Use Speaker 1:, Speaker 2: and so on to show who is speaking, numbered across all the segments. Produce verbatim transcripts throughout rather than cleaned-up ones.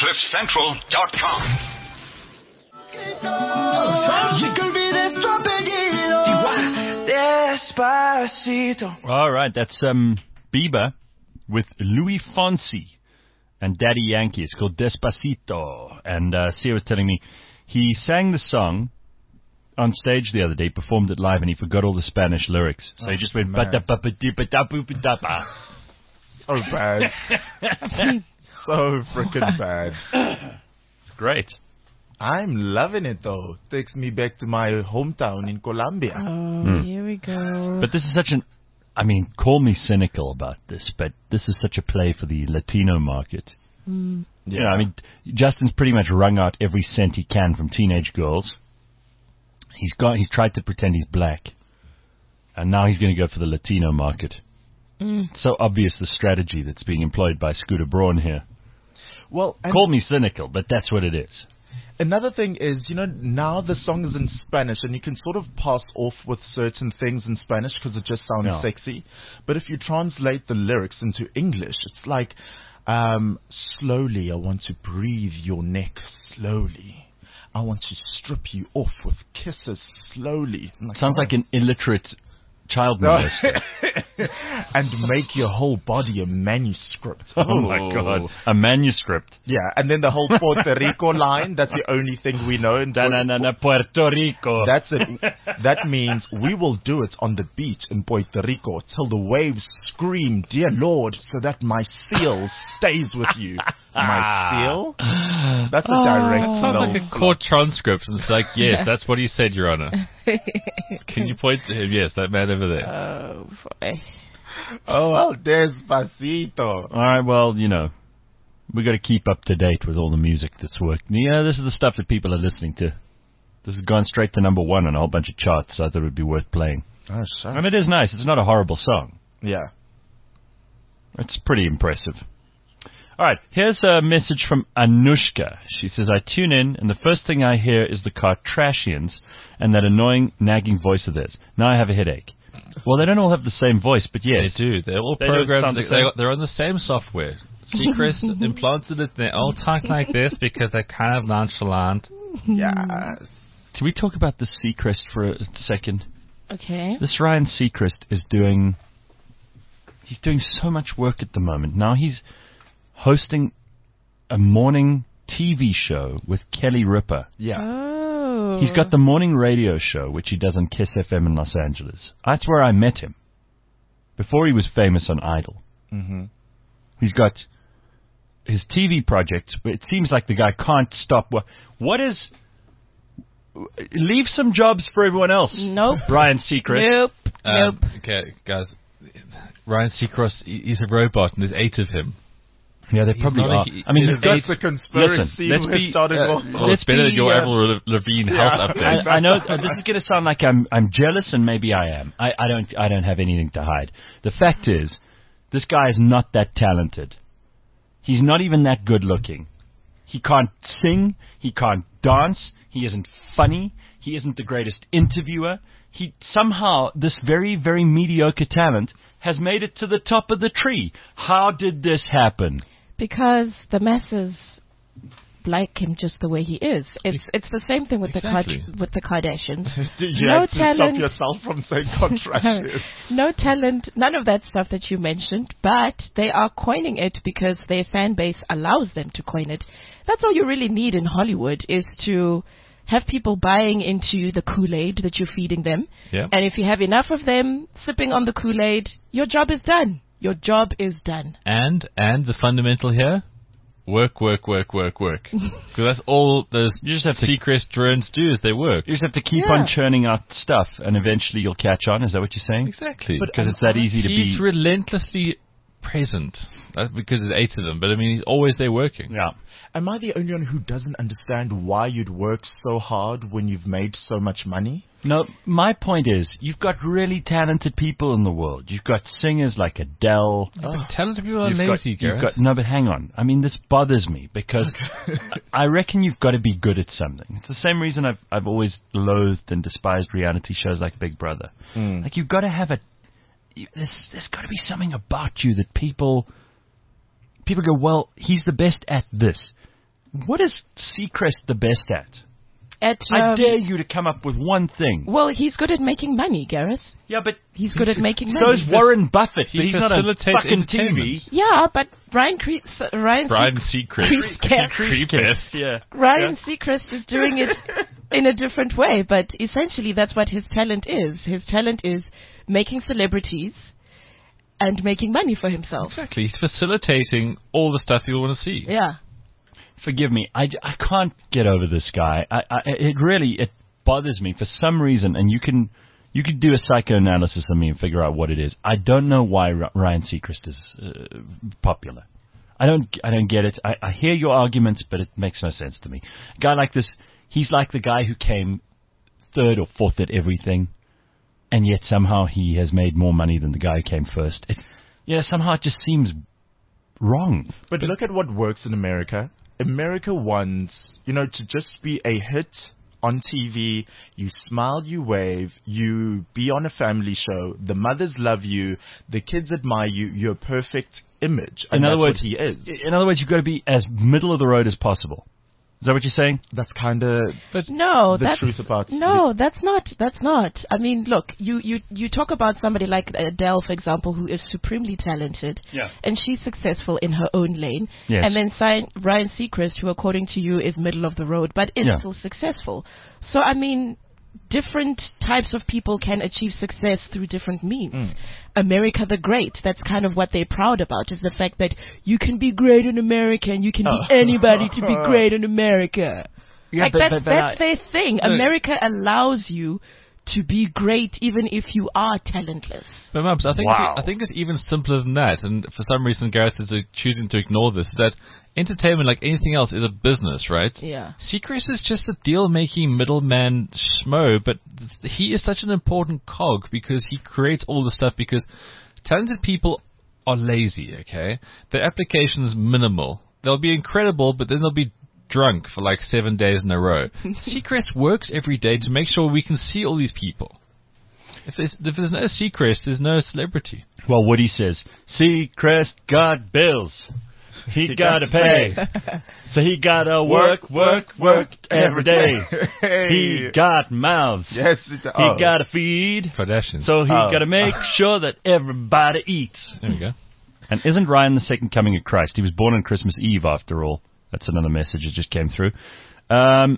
Speaker 1: cliff central dot com.
Speaker 2: All right, that's um, Bieber with Louis Fonsi and Daddy Yankee. It's called Despacito. And uh, Sia was telling me he sang the song on stage the other day, performed it live, and he forgot all the Spanish lyrics. So
Speaker 3: oh,
Speaker 2: he just went...
Speaker 3: So bad. So freaking bad.
Speaker 2: It's great.
Speaker 3: I'm loving it, though. Takes me back to my hometown in Colombia.
Speaker 4: Oh,
Speaker 2: Mm.
Speaker 4: here we go.
Speaker 2: But this is such an... I mean, call me cynical about this, but this is such a play for the Latino market.
Speaker 4: Mm.
Speaker 2: Yeah. You know, I mean, Justin's pretty much wrung out every cent he can from teenage girls. He's got. He's tried to pretend he's black, and now he's going to go for the Latino market.
Speaker 4: Mm.
Speaker 2: So obvious the strategy that's being employed by Scooter Braun here.
Speaker 3: Well,
Speaker 2: call me cynical, but that's what it is.
Speaker 3: Another thing is, you know, now the song is in Spanish, and you can sort of pass off with certain things in Spanish because it just sounds
Speaker 2: Yeah.
Speaker 3: sexy. But if you translate the lyrics into English, it's like, um, slowly I want to breathe your neck slowly. I want to strip you off with kisses slowly. Like,
Speaker 2: Sounds
Speaker 3: oh.
Speaker 2: like an illiterate child molester.
Speaker 3: And make your whole body a manuscript.
Speaker 2: Oh, oh my God. A manuscript.
Speaker 3: Yeah, and then the whole Puerto Rico line, that's the only thing we know. In
Speaker 2: da, na, na, na, Puerto Rico.
Speaker 3: That's it. That means we will do it on the beach in Puerto Rico till the waves scream, dear Lord, so that my seal stays with you. My seal? That's a direct
Speaker 5: oh, sounds like a
Speaker 3: flop.
Speaker 5: court transcript. It's like, yes, that's what he said, Your Honor. Can you point to him? Yes, that man over there.
Speaker 4: Oh, boy.
Speaker 3: Oh, well, Despacito.
Speaker 2: All right, well, you know, we got to keep up to date with all the music that's working. Yeah, this is the stuff that people are listening to. This has gone straight to number one on a whole bunch of charts, so I thought it would be worth playing.
Speaker 3: Oh, sure.
Speaker 2: And it is nice. It's not a horrible song.
Speaker 3: Yeah.
Speaker 2: It's pretty impressive. All right, here's a message from Anushka. She says, I tune in, and the first thing I hear is the Kardashians and that annoying, nagging voice of theirs. Now I have a headache. Well, they don't all have the same voice, but yes.
Speaker 5: They do. They're all
Speaker 2: They don't
Speaker 5: programmed.
Speaker 2: sound the
Speaker 5: They,
Speaker 2: same.
Speaker 5: they're on the same software. Seacrest implanted it. They all talk like this because they're kind of nonchalant.
Speaker 3: Yes.
Speaker 2: Can we talk about the Seacrest for a second?
Speaker 4: Okay.
Speaker 2: This Ryan Seacrest is doing... He's doing so much work at the moment. Now he's hosting a morning T V show with Kelly Ripa.
Speaker 3: Yeah.
Speaker 4: Oh.
Speaker 2: He's got the morning radio show, which he does on Kiss F M in Los Angeles. That's where I met him. Before he was famous on Idol.
Speaker 3: Mm-hmm.
Speaker 2: He's got his T V projects, but it seems like the guy can't stop. What is... Leave some jobs for everyone else.
Speaker 4: Nope.
Speaker 2: Ryan Seacrest.
Speaker 4: Nope.
Speaker 5: Um,
Speaker 4: Nope.
Speaker 5: Okay, guys. Ryan Seacrest, he- he's a robot, and there's eight of him.
Speaker 2: Yeah, they
Speaker 5: He's
Speaker 2: probably
Speaker 5: not
Speaker 2: are.
Speaker 5: like-
Speaker 2: I mean,
Speaker 5: He's
Speaker 2: they've got...
Speaker 3: That's a conspiracy
Speaker 2: Listen, let's
Speaker 3: we're
Speaker 2: be-
Speaker 3: starting
Speaker 2: uh,
Speaker 3: off.
Speaker 5: Oh, it's better than your
Speaker 2: uh,
Speaker 5: Avril Lavigne
Speaker 3: Yeah.
Speaker 5: health update.
Speaker 2: I, I know uh, this is going to sound like I'm I'm jealous, and maybe I am. I, I don't I don't have anything to hide. The fact is, this guy is not that talented. He's not even that good looking. He can't sing. He can't dance. He isn't funny. He isn't the greatest interviewer. He somehow, this very very mediocre talent has made it to the top of the tree. How did this happen?
Speaker 4: Because the masses like him just the way he is. It's it's the same thing with
Speaker 5: Exactly.
Speaker 4: the Kard- with the Kardashians.
Speaker 3: You
Speaker 4: No
Speaker 3: have to
Speaker 4: talent.
Speaker 3: stop yourself from saying contractions.
Speaker 4: No talent, none of that stuff that you mentioned, but they are coining it because their fan base allows them to coin it. That's all you really need in Hollywood, is to have people buying into the Kool-Aid that you're feeding them.
Speaker 5: Yeah.
Speaker 4: And if you have enough of them sipping on the Kool-Aid, your job is done. Your job is done.
Speaker 5: And and the fundamental here, work, work, work, work, work. Because that's all those
Speaker 2: You just have to-
Speaker 5: Seacrest drones do is they work.
Speaker 2: You just have to keep
Speaker 4: Yeah.
Speaker 2: on churning out stuff, and eventually you'll catch on. Is that what you're saying?
Speaker 5: Exactly.
Speaker 2: Because it's that easy to
Speaker 5: He's
Speaker 2: be.
Speaker 5: relentlessly present. That's because there's eight of them. But I mean, he's always there working.
Speaker 2: Yeah.
Speaker 3: Am I the only one who doesn't understand why you'd work so hard when you've made so much money?
Speaker 2: No, my point is, you've got really talented people in the world. You've got singers like Adele.
Speaker 5: But talented people are
Speaker 2: You've
Speaker 5: lazy,
Speaker 2: got, you've
Speaker 5: Gareth.
Speaker 2: got, no, but hang on. I mean, this bothers me because I reckon you've got to be good at something. It's the same reason I've I've always loathed and despised reality shows like Big Brother.
Speaker 3: Mm.
Speaker 2: Like, you've got to have a... You, there's there's got to be something about you that people... People go, well, he's the best at this. What is Seacrest the best at?
Speaker 4: At,
Speaker 2: I
Speaker 4: um,
Speaker 2: dare you to come up with one thing.
Speaker 4: Well, he's good at making money, Gareth.
Speaker 2: Yeah, but
Speaker 4: He's good at making
Speaker 2: so
Speaker 4: money.
Speaker 2: is Warren Buffett.
Speaker 5: he
Speaker 2: but he's not a
Speaker 5: facilitates
Speaker 2: fucking T V.
Speaker 5: entertainment.
Speaker 4: Yeah, but Ryan Cre- Ryan
Speaker 5: Brian
Speaker 4: Seacrest,
Speaker 5: Seacrest.
Speaker 4: Creascast.
Speaker 5: Creepest.
Speaker 2: Yeah.
Speaker 4: Ryan Seacrest is doing it in a different way, but essentially that's what his talent is. His talent is making celebrities and making money for himself.
Speaker 5: Exactly. He's facilitating all the stuff you want to see.
Speaker 4: Yeah.
Speaker 2: Forgive me. I, I can't get over this guy. I, I, it really it bothers me for some reason, and you can you can do a psychoanalysis on me and figure out what it is. I don't know why R- Ryan Seacrest is uh, popular. I don't I don't get it. I, I hear your arguments, but it makes no sense to me. A guy like this, he's like the guy who came third or fourth at everything, and yet somehow he has made more money than the guy who came first. It, yeah, somehow it just seems wrong.
Speaker 3: But look at what works in America. America wants, you know, to just be a hit on T V. You smile, you wave, you be on a family show. The mothers love you. The kids admire you. You're a perfect image. And
Speaker 2: In other
Speaker 3: that's
Speaker 2: words,
Speaker 3: what he is.
Speaker 2: In other words, you've got to be as middle of the road as possible. Is that what you're saying?
Speaker 3: That's kind of
Speaker 4: No,
Speaker 3: the
Speaker 4: that's
Speaker 3: truth about
Speaker 4: no, that's not. That's not. I mean, look, you you you talk about somebody like Adele, for example, who is supremely talented,
Speaker 2: Yeah.
Speaker 4: and she's successful in her own lane.
Speaker 2: Yes.
Speaker 4: And then si- Ryan Seacrest, who according to you is middle of the road, but is
Speaker 2: Yeah.
Speaker 4: still successful. So I mean, different types of people can achieve success through different means. America the Great, that's kind of what they're proud about, is the fact that you can be great in America and you can be anybody to be great in America.
Speaker 2: Yeah,
Speaker 4: like
Speaker 2: but-
Speaker 4: that,
Speaker 2: but- but
Speaker 4: that's
Speaker 2: I-
Speaker 4: their thing. America allows you to be great even if you are talentless.
Speaker 5: But Mubs, I think
Speaker 2: Wow.
Speaker 5: it's, I think it's even simpler than that. And for some reason, Gareth is uh, choosing to ignore this. That entertainment, like anything else, is a business, right?
Speaker 4: Yeah.
Speaker 5: Seacrest is just a deal-making middleman schmo, but th- he is such an important cog because he creates all the stuff. Because talented people are lazy. Okay, their application is minimal. They'll be incredible, but then they'll be drunk for like seven days in a row. Seacrest works every day to make sure we can see all these people. If there's, if there's no Seacrest, there's no celebrity.
Speaker 2: Well, Woody says, Seacrest got bills. He,
Speaker 3: He
Speaker 2: got to
Speaker 3: got to
Speaker 2: pay. So he got to work, work, work every day.
Speaker 3: Hey.
Speaker 2: He got mouths.
Speaker 3: Yes, it, oh.
Speaker 2: He got to feed.
Speaker 5: Kardashians.
Speaker 2: So he
Speaker 3: Oh.
Speaker 2: got to make sure that everybody eats.
Speaker 5: there we go.
Speaker 2: And isn't Ryan the second coming of Christ? He was born on Christmas Eve, after all. That's another message that just came through. Um,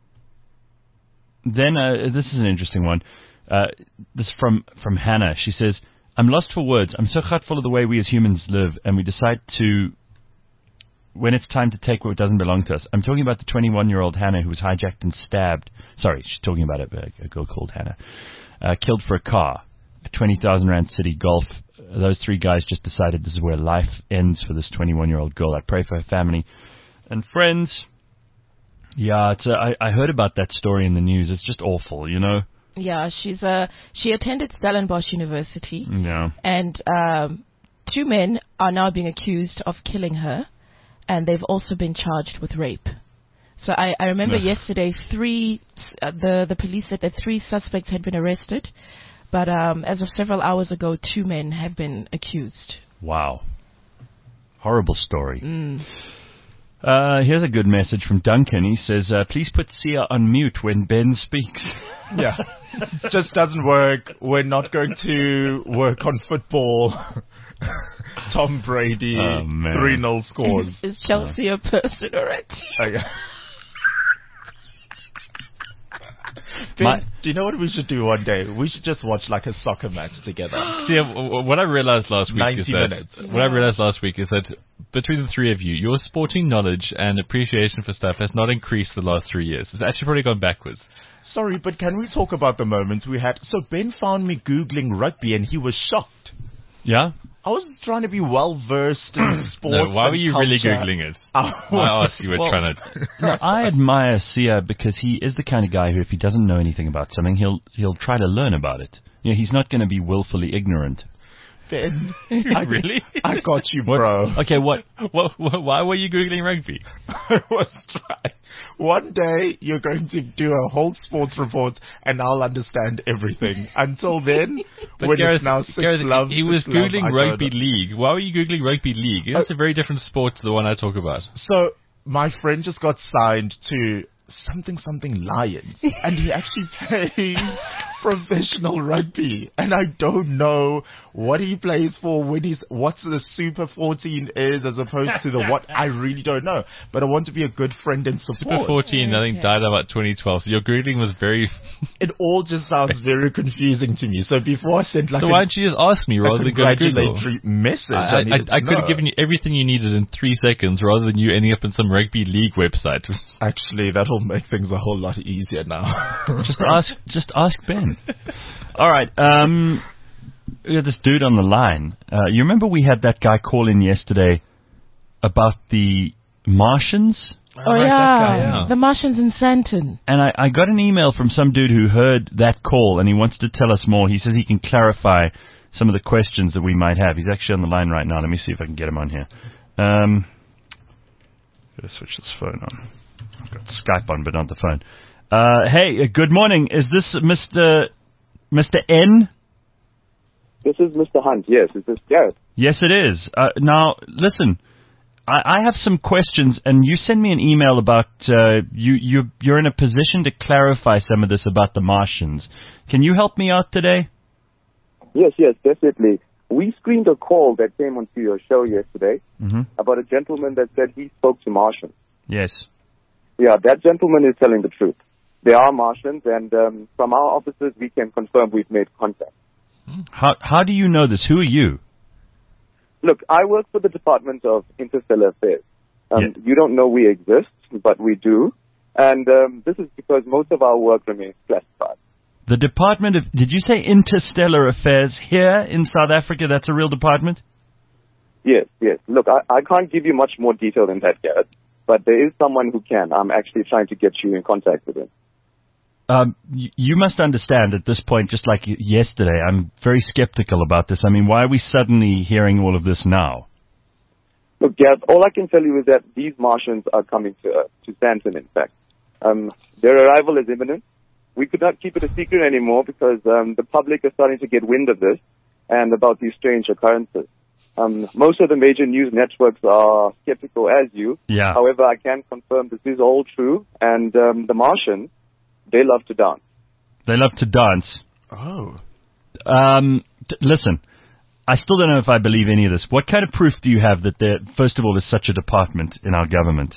Speaker 2: then uh, this is an interesting one. Uh, this is from from Hannah. She says, "I'm lost for words. I'm so heartful of the way we as humans live, and we decide to when it's time to take what doesn't belong to us." I'm talking about the twenty-one-year-old Hannah who was hijacked and stabbed. Sorry, she's talking about a, a girl called Hannah, uh, killed for a car. A twenty thousand rand city golf. Those three guys just decided this is where life ends for this twenty-one-year-old girl. I pray for her family and friends. Yeah, it's a, I, I heard about that story in the news. It's just awful, you know?
Speaker 4: Yeah, she's uh she attended Stellenbosch University,
Speaker 2: Yeah.
Speaker 4: and um, two men are now being accused of killing her, and they've also been charged with rape. So I, I remember
Speaker 2: Ugh.
Speaker 4: yesterday, three uh, the the police said that three suspects had been arrested, but um, as of several hours ago, two men have been accused.
Speaker 2: Wow. Horrible story.
Speaker 4: Mm.
Speaker 2: Uh, here's a good message from Duncan. He says, uh, please put Sia on mute when Ben speaks.
Speaker 3: Yeah. Just doesn't work. We're not going to work on football. Tom Brady,
Speaker 2: Oh, man.
Speaker 3: three nil scores.
Speaker 4: Is, is Chelsea a person or a team?
Speaker 3: Oh, yeah. Ben,
Speaker 2: My-
Speaker 3: do you know what we should do one day? We should just watch like a soccer match together.
Speaker 5: See, uh, w- w- what I realized last week
Speaker 3: ninety
Speaker 5: is that
Speaker 3: minutes.
Speaker 5: what I realized last week is that between the three of you, your sporting knowledge and appreciation for stuff has not increased the last three years. It's actually probably gone backwards.
Speaker 3: Sorry, but can we talk about the moments we had? So Ben found me Googling rugby and he was shocked.
Speaker 2: Yeah?
Speaker 3: I was trying to be well versed in sports.
Speaker 5: No, why
Speaker 3: and
Speaker 5: were you really
Speaker 3: culture.
Speaker 5: googling it?
Speaker 3: I
Speaker 5: I asked you were
Speaker 2: Well-
Speaker 5: trying to.
Speaker 2: No, I admire Sia because he is the kind of guy who, if he doesn't know anything about something, he'll he'll try to learn about it. You know, he's not going to be willfully ignorant.
Speaker 3: Ben, I,
Speaker 5: Really?
Speaker 3: I got you, bro.
Speaker 2: Okay, what?
Speaker 5: What, what, why were you googling rugby?
Speaker 3: I was trying. One day you're going to do a whole sports report and I'll understand everything. Until then,
Speaker 5: But
Speaker 3: when
Speaker 5: Gareth,
Speaker 3: it's now six
Speaker 5: Gareth,
Speaker 3: love,
Speaker 5: he
Speaker 3: six
Speaker 5: was
Speaker 3: love, I
Speaker 5: googling
Speaker 3: don't
Speaker 5: rugby
Speaker 3: know.
Speaker 5: league. Why were you googling rugby league? It's
Speaker 3: Uh,
Speaker 5: a very different sport to the one I talk about.
Speaker 3: So my friend just got signed to something something Lions, and he actually plays professional rugby, and I don't know what he plays for, when he's, what's the Super fourteen is as opposed to the what, I really don't know, but I want to be a good friend and support.
Speaker 5: Super fourteen, I think, died about twenty twelve, so your greeting was very...
Speaker 3: It all just sounds very confusing to me, so before I sent like
Speaker 5: so
Speaker 3: a,
Speaker 5: why don't you just ask me rather than go to Google?
Speaker 3: congratulatory message,
Speaker 5: I,
Speaker 3: I,
Speaker 5: I, I,
Speaker 3: needed to
Speaker 5: I could
Speaker 3: know.
Speaker 5: have given you everything you needed in three seconds rather than you ending up in some rugby league website.
Speaker 3: Actually, that'll make things a whole lot easier now.
Speaker 2: Just ask, just ask Ben. All right. Um, we got this dude on the line. Uh, you remember we had that guy call in yesterday about the Martians?
Speaker 4: Oh,
Speaker 3: right, that guy,
Speaker 4: yeah.
Speaker 5: yeah.
Speaker 4: The Martians in Santon.
Speaker 2: And I, I got an email from some dude who heard that call, and he wants to tell us more. He says he can clarify some of the questions that we might have. He's actually on the line right now. Let me see if I can get him on here. Um, gotta switch this phone on. I've got Skype on, but not the phone. Uh, hey, uh, good morning. Is this Mister Mister N?
Speaker 1: This is Mister Hunt, yes. Is this Gareth?
Speaker 2: Yes, it is. Uh, now, listen, I, I have some questions, and you sent me an email about uh, you, you, you're in a position to clarify some of this about the Martians. Can you help me out today?
Speaker 1: Yes, yes, definitely. We screened a call that came onto your show yesterday
Speaker 2: Mm-hmm.
Speaker 1: about a gentleman that said he spoke to Martians.
Speaker 2: Yes.
Speaker 1: Yeah, that gentleman is telling the truth. There are Martians, and um, from our offices, we can confirm we've made contact.
Speaker 2: How how do you know this? Who are you?
Speaker 1: Look, I work for the Department of Interstellar Affairs. Um,
Speaker 2: Yeah.
Speaker 1: You don't know we exist, but we do. And um, this is because most of our work remains classified.
Speaker 2: The Department of... Did you say Interstellar Affairs here in South Africa? That's a real department?
Speaker 1: Yes, yes. Look, I, I can't give you much more detail than that, Garrett, but there is someone who can. I'm actually trying to get you in contact with him.
Speaker 2: Um, y- you must understand at this point, just like y- yesterday, I'm very skeptical about this. I mean, why are we suddenly hearing all of this now?
Speaker 1: Look, Garrett, all I can tell you is that these Martians are coming to Earth, to Santon, in fact. Um, their arrival is imminent. We could not keep it a secret anymore because um, the public is starting to get wind of this and about these strange occurrences. Um, most of the major news networks are skeptical as you.
Speaker 2: Yeah.
Speaker 1: However, I can confirm this is all true, and um, the Martians, they love to dance.
Speaker 2: They love to dance.
Speaker 3: Oh.
Speaker 2: Um, t- listen, I still don't know if I believe any of this. What kind of proof do you have that there, first of all, is such a department in our government?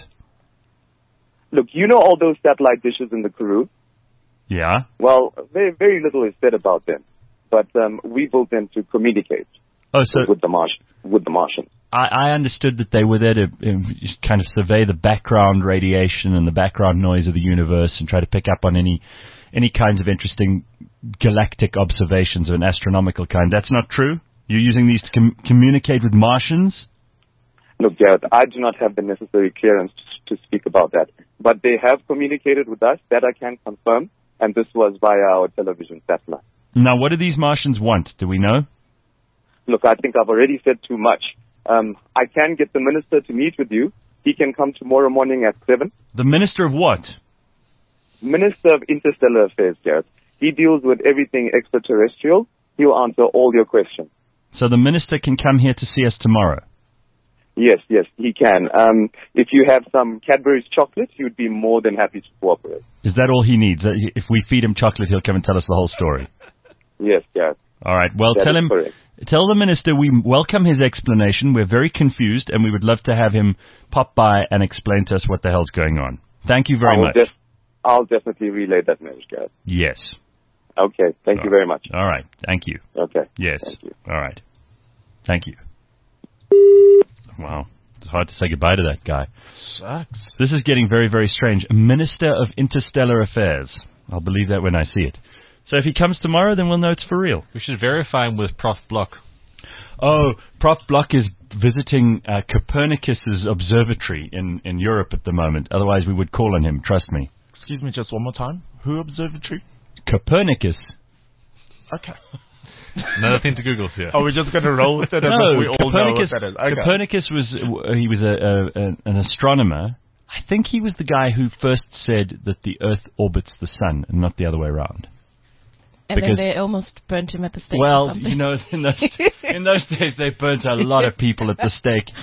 Speaker 1: Look, you know all those satellite dishes in the Karoo?
Speaker 2: Yeah?
Speaker 1: Well, very, very little is said about them, but um, we built them to communicate
Speaker 2: Oh, so
Speaker 1: with the Martian, with the Martians.
Speaker 2: I, I understood that they were there to um, kind of survey the background radiation and the background noise of the universe and try to pick up on any any kinds of interesting galactic observations of an astronomical kind. That's not true? You're using these to com- communicate with Martians?
Speaker 1: Look, Garrett, I do not have the necessary clearance to, to speak about that, but they have communicated with us, that I can confirm, and this was via our television satellite.
Speaker 2: Now, what do these Martians want? Do we know?
Speaker 1: Look, I think I've already said too much. Um, I can get the minister to meet with you. He can come tomorrow morning at seven.
Speaker 2: The Minister of what?
Speaker 1: Minister of Interstellar Affairs, Garrett. He deals with everything extraterrestrial. He'll answer all your questions.
Speaker 2: So the Minister can come here to see us tomorrow?
Speaker 1: Yes, yes, he can. Um, if you have some Cadbury's chocolate, he would be more than happy to cooperate.
Speaker 2: Is that all he needs? That he- If we feed him chocolate, he'll come and tell us the whole story?
Speaker 1: Yes, Garrett.
Speaker 2: All right. Well,
Speaker 1: That
Speaker 2: tell
Speaker 1: is
Speaker 2: him...
Speaker 1: correct.
Speaker 2: Tell the minister we welcome his explanation. We're very confused, and we would love to have him pop by and explain to us what the hell's going on. Thank you very
Speaker 1: I will
Speaker 2: much.
Speaker 1: def- I'll definitely relay that message, Garrett.
Speaker 2: Yes.
Speaker 1: Okay, thank you very much.
Speaker 2: All right. Thank you.
Speaker 1: Okay.
Speaker 2: Yes.
Speaker 1: Thank you.
Speaker 2: All right. Thank you. Wow. It's hard to say goodbye to that guy.
Speaker 3: Shucks.
Speaker 2: This is getting very, very strange. A Minister of Interstellar Affairs. I'll believe that when I see it. So if he comes tomorrow, then we'll know it's for real.
Speaker 5: We should verify him with Prof Block.
Speaker 2: Oh, Prof Block is visiting uh, Copernicus's observatory in, in Europe at the moment. Otherwise, we would call on him. Trust me.
Speaker 3: Excuse me just one more time. Who observatory?
Speaker 2: Copernicus.
Speaker 3: Okay.
Speaker 5: Another thing to Google here.
Speaker 3: Are we just going to roll with it as
Speaker 2: No,
Speaker 3: if we all know what
Speaker 2: Copernicus.
Speaker 3: that is? Okay.
Speaker 2: Copernicus was uh, he was a, a, a an astronomer. I think he was the guy who first said that the Earth orbits the sun and not the other way around.
Speaker 4: And
Speaker 2: Because-
Speaker 4: then they almost burnt him at the stake or
Speaker 2: Well,
Speaker 4: something.
Speaker 2: you know, in those in those days they burnt a lot of people at the stake.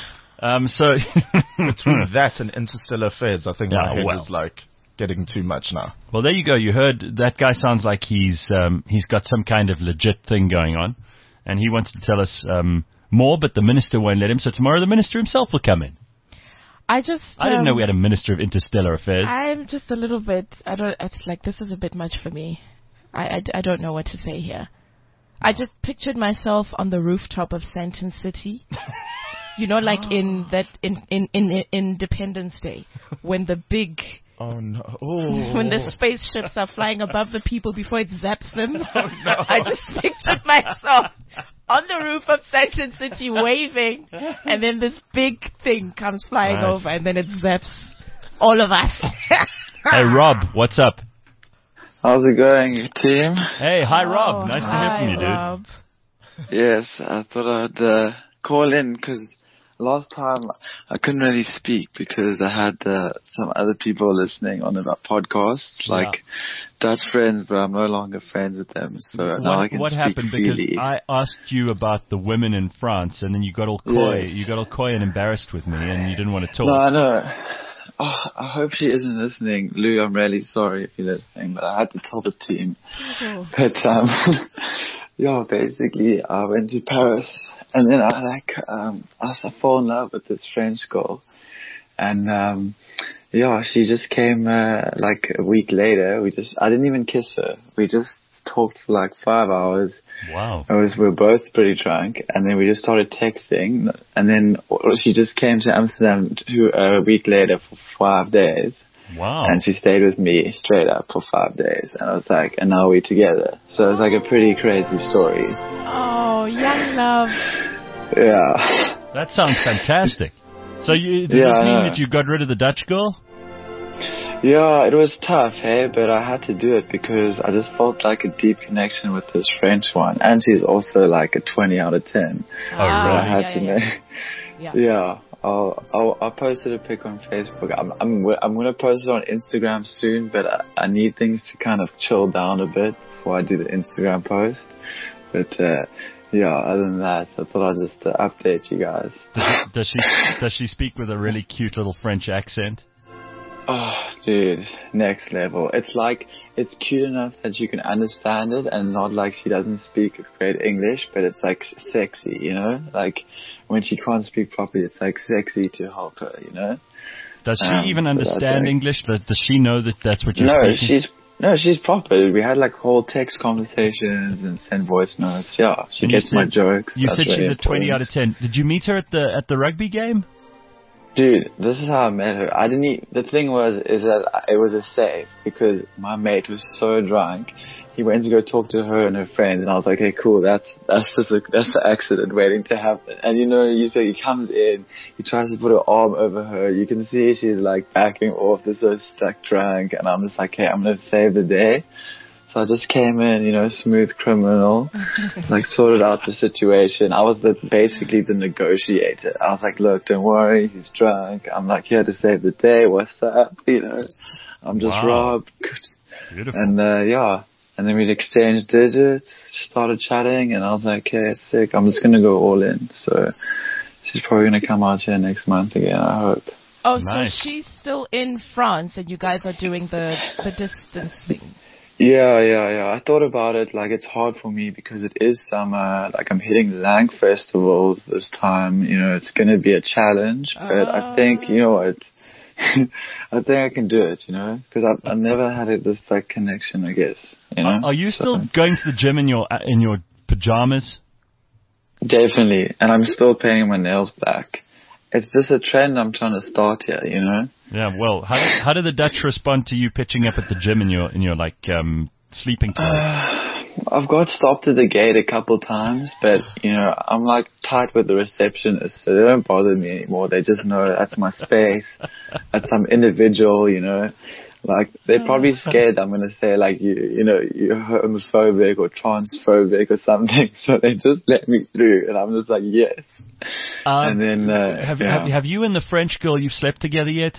Speaker 2: Um, so
Speaker 3: Between that and Interstellar Affairs, I think
Speaker 2: Yeah,
Speaker 3: my head
Speaker 2: well.
Speaker 3: is like getting too much now.
Speaker 2: well, there you go. You heard that guy sounds like he's um, he's got some kind of legit thing going on, and he wants to tell us um, more, but the minister won't let him. So tomorrow the minister himself will come in.
Speaker 4: I just.
Speaker 2: I didn't
Speaker 4: um,
Speaker 2: know we had a minister of interstellar affairs.
Speaker 4: I'm just a little bit. I don't. It's like this is a bit much for me. I, I, I don't know what to say here. I just pictured myself on the rooftop of Santon City. You know, like in that in, in, in, in Independence Day, when the big
Speaker 3: Oh no! Oh.
Speaker 4: when the spaceships are flying above the people before it zaps them.
Speaker 3: Oh, no.
Speaker 4: I just pictured myself on the roof of Santon City waving, and then this big thing comes flying
Speaker 2: Nice.
Speaker 4: over, and then it zaps all of us.
Speaker 2: Hey, Rob, what's up?
Speaker 6: How's it going, team?
Speaker 2: Hey, hi, Rob.
Speaker 4: Oh,
Speaker 2: Nice to hear
Speaker 4: hi,
Speaker 2: from you, dude.
Speaker 4: Rob.
Speaker 6: Yes, I thought I'd uh, call in because last time I couldn't really speak because I had uh, some other people listening on the podcasts,
Speaker 2: Yeah.
Speaker 6: like Dutch friends, but I'm no longer friends with them. So now I
Speaker 2: What,
Speaker 6: can
Speaker 2: what
Speaker 6: speak
Speaker 2: happened?
Speaker 6: freely.
Speaker 2: Because I asked you about the women in France, and then you got all coy.
Speaker 6: Yes.
Speaker 2: You got all coy and embarrassed with me, and you didn't want to talk.
Speaker 6: No, I know. Oh, I hope she isn't listening. Lou, I'm really sorry if you're listening, but I had to tell the team.
Speaker 4: Oh.
Speaker 6: But, um, yeah, basically, I went to Paris, and then I, like, um, I, I fell in love with this French girl. And, um, yeah, she just came, uh, like a week later. We just, I didn't even kiss her. We just talked for like five hours.
Speaker 2: Wow.
Speaker 6: It was, we were both pretty drunk, and then we just started texting, and then she just came to Amsterdam two, uh, a week later for five days,
Speaker 2: Wow.
Speaker 6: and she stayed with me straight up for five days, and I was like, and now we're together. So it's like a pretty crazy story.
Speaker 4: Oh, young love.
Speaker 6: Yeah.
Speaker 2: That sounds fantastic. So you, does
Speaker 6: Yeah,
Speaker 2: this
Speaker 6: I
Speaker 2: mean
Speaker 6: know.
Speaker 2: that you got rid of the Dutch girl?
Speaker 6: Yeah, it was tough, hey, but I had to do it because I just felt like a deep connection with this French one, and she's also like a twenty out of ten.
Speaker 2: Oh,
Speaker 6: So I
Speaker 2: really?
Speaker 6: had
Speaker 4: yeah,
Speaker 6: to
Speaker 4: yeah,
Speaker 6: make.
Speaker 4: yeah.
Speaker 6: Yeah, I'll, I'll, I posted a pic on Facebook. I'm, I'm, wi- I'm going to post it on Instagram soon, but I, I need things to kind of chill down a bit before I do the Instagram post. But, uh, yeah, other than that, I thought I'd just uh, update you guys.
Speaker 2: Does she does she speak with a really cute little French accent?
Speaker 6: Oh, dude, next level. It's like, it's cute enough that you can understand it and not like she doesn't speak great English, but it's like sexy, you know? Like, when she can't speak properly, it's like sexy to help her, you know?
Speaker 2: Does she
Speaker 6: Um,
Speaker 2: even
Speaker 6: so that's
Speaker 2: understand
Speaker 6: like-
Speaker 2: English? Does, does she know that that's what you're
Speaker 6: No,
Speaker 2: speaking?
Speaker 6: she's, no, she's proper. We had like whole text conversations and send voice notes. Yeah, she
Speaker 2: And you
Speaker 6: gets my
Speaker 2: said-
Speaker 6: jokes.
Speaker 2: You
Speaker 6: That's
Speaker 2: said she's
Speaker 6: really
Speaker 2: a twenty out
Speaker 6: important.
Speaker 2: of ten. Did you meet her at the at the rugby game?
Speaker 6: Dude, this is how I met her. I didn't. E- the thing was, is that I- it was a save because my mate was so drunk. He went to go talk to her and her friends, and I was like, "Hey, cool. That's that's just a, that's the accident waiting to happen." And you know, you say he comes in, he tries to put her arm over her. You can see she's like backing off. They're so stuck drunk, and I'm just like, "Hey, I'm gonna save the day." So I just came in, you know, smooth criminal, like sorted out the situation. I was the, basically the negotiator. I was like, look, don't worry, he's drunk. I'm like here to save the day. What's up? You know, I'm just
Speaker 2: Wow.
Speaker 6: Rob.
Speaker 2: Beautiful.
Speaker 6: And, uh, yeah. And then we'd exchanged digits, started chatting, and I was like, okay, sick. I'm just going to go all in. So she's probably going to come out here next month again, I hope.
Speaker 4: Oh,
Speaker 2: Nice.
Speaker 4: so she's still in France, and you guys are doing the the distance thing.
Speaker 6: Yeah, yeah, yeah. I thought about it. Like, it's hard for me because it is summer. Like, I'm hitting Lang festivals this time. You know, it's going to be a challenge. But I think, you know what? I think I can do it, you know? Because I've, I've never had it, this, like, connection, I guess. You know?
Speaker 2: Are you
Speaker 6: So-
Speaker 2: still going to the gym in your in your pajamas?
Speaker 6: Definitely. And I'm still painting my nails black. It's just a trend I'm trying to start here, you know?
Speaker 2: Yeah. Well, how did, how did the Dutch respond to you pitching up at the gym in your in your like um, sleeping clothes?
Speaker 6: I've got stopped at the gate a couple times, but, you know, I'm like tight with the receptionist, so they don't bother me anymore. They just know that's my space. That's some individual, you know. Like, they're probably scared I'm going to say, like, you you know, you're homophobic or transphobic or something, so they just let me through, and I'm just like, yes.
Speaker 2: Um,
Speaker 6: and then, uh,
Speaker 2: have,
Speaker 6: yeah.
Speaker 2: have have you and the French girl you've slept together yet?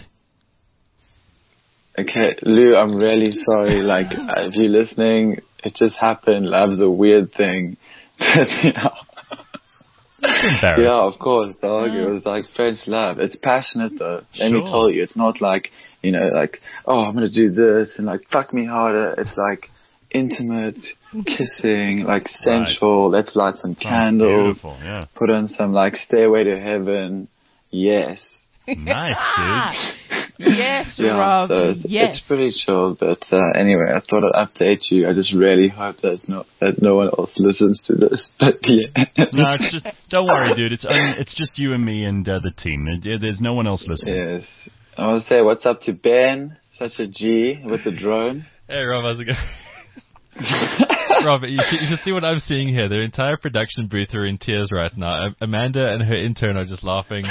Speaker 6: Okay, Lou, I'm really sorry. Like, if you're listening, it just happened. Love's a weird thing. But, you know,
Speaker 2: It's embarrassing.
Speaker 6: Yeah, of course, dog.
Speaker 4: Yeah.
Speaker 6: It was like French love. It's passionate though. Let me
Speaker 2: Sure.
Speaker 6: tell you, it's not like, you know, like, oh, I'm gonna do this and like fuck me harder. It's like intimate, kissing, like sensual. Let's light some
Speaker 2: Sounds
Speaker 6: candles.
Speaker 2: Beautiful, yeah.
Speaker 6: Put on some like Stairway to Heaven. Yes.
Speaker 2: Nice, dude.
Speaker 4: Yes,
Speaker 6: Yeah,
Speaker 4: Rob.
Speaker 6: so it's,
Speaker 4: yes.
Speaker 6: it's pretty chill. But uh, anyway, I thought I'd update you. I just really hope that no that no one else listens to this. But yeah.
Speaker 2: No, it's just, don't worry, dude. It's only, it's just you and me and uh, the team. There- There's no one else listening.
Speaker 6: Yes. I want to say what's up to Ben, such a G with the drone.
Speaker 5: Hey, Rob, how's it going? Rob, you, see, you should see what I'm seeing here. Their entire production booth are in tears right now. A- Amanda and her intern are just laughing.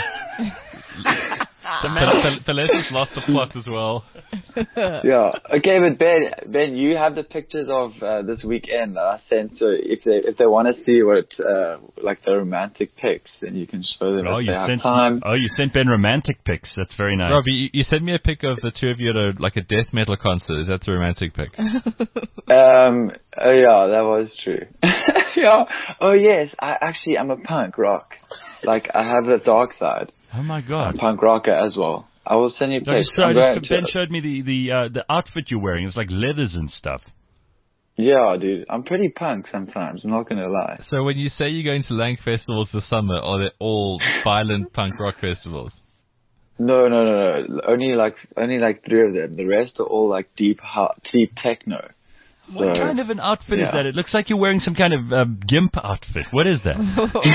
Speaker 5: Felicita's lost the plot as well.
Speaker 6: Yeah. Okay, but Ben, Ben, you have the pictures of uh, this weekend that I sent. So if they if they want to see what uh, like the romantic pics, then you can show them
Speaker 2: Oh,
Speaker 6: if
Speaker 2: you
Speaker 6: they have
Speaker 2: sent
Speaker 6: time.
Speaker 2: oh, you sent Ben romantic pics. That's very nice.
Speaker 5: Rob, you, you sent me a pic of the two of you at a, like a death metal concert. Is that the romantic pic?
Speaker 6: Um. Oh yeah, that was true. Yeah. Oh yes, I actually I'm a punk rock. Like I have a dark side.
Speaker 2: Oh my
Speaker 6: I'm a
Speaker 2: God.
Speaker 6: punk rocker as well. I will send you
Speaker 2: I
Speaker 6: pics.
Speaker 2: just, I
Speaker 6: I'm
Speaker 2: just,
Speaker 6: going to-
Speaker 2: Ben showed me the the uh, the outfit you're wearing. It's like leathers and stuff.
Speaker 6: Yeah, dude. I'm pretty punk sometimes. I'm not gonna lie.
Speaker 5: So when you say you're going to Lang festivals this summer, are they all violent punk rock festivals?
Speaker 6: No, no, no, no. Only like only like three of them. The rest are all like deep, hard, deep techno. So,
Speaker 2: What kind of an outfit is
Speaker 6: yeah.
Speaker 2: that? It looks like you're wearing some kind of um, gimp outfit. What is that?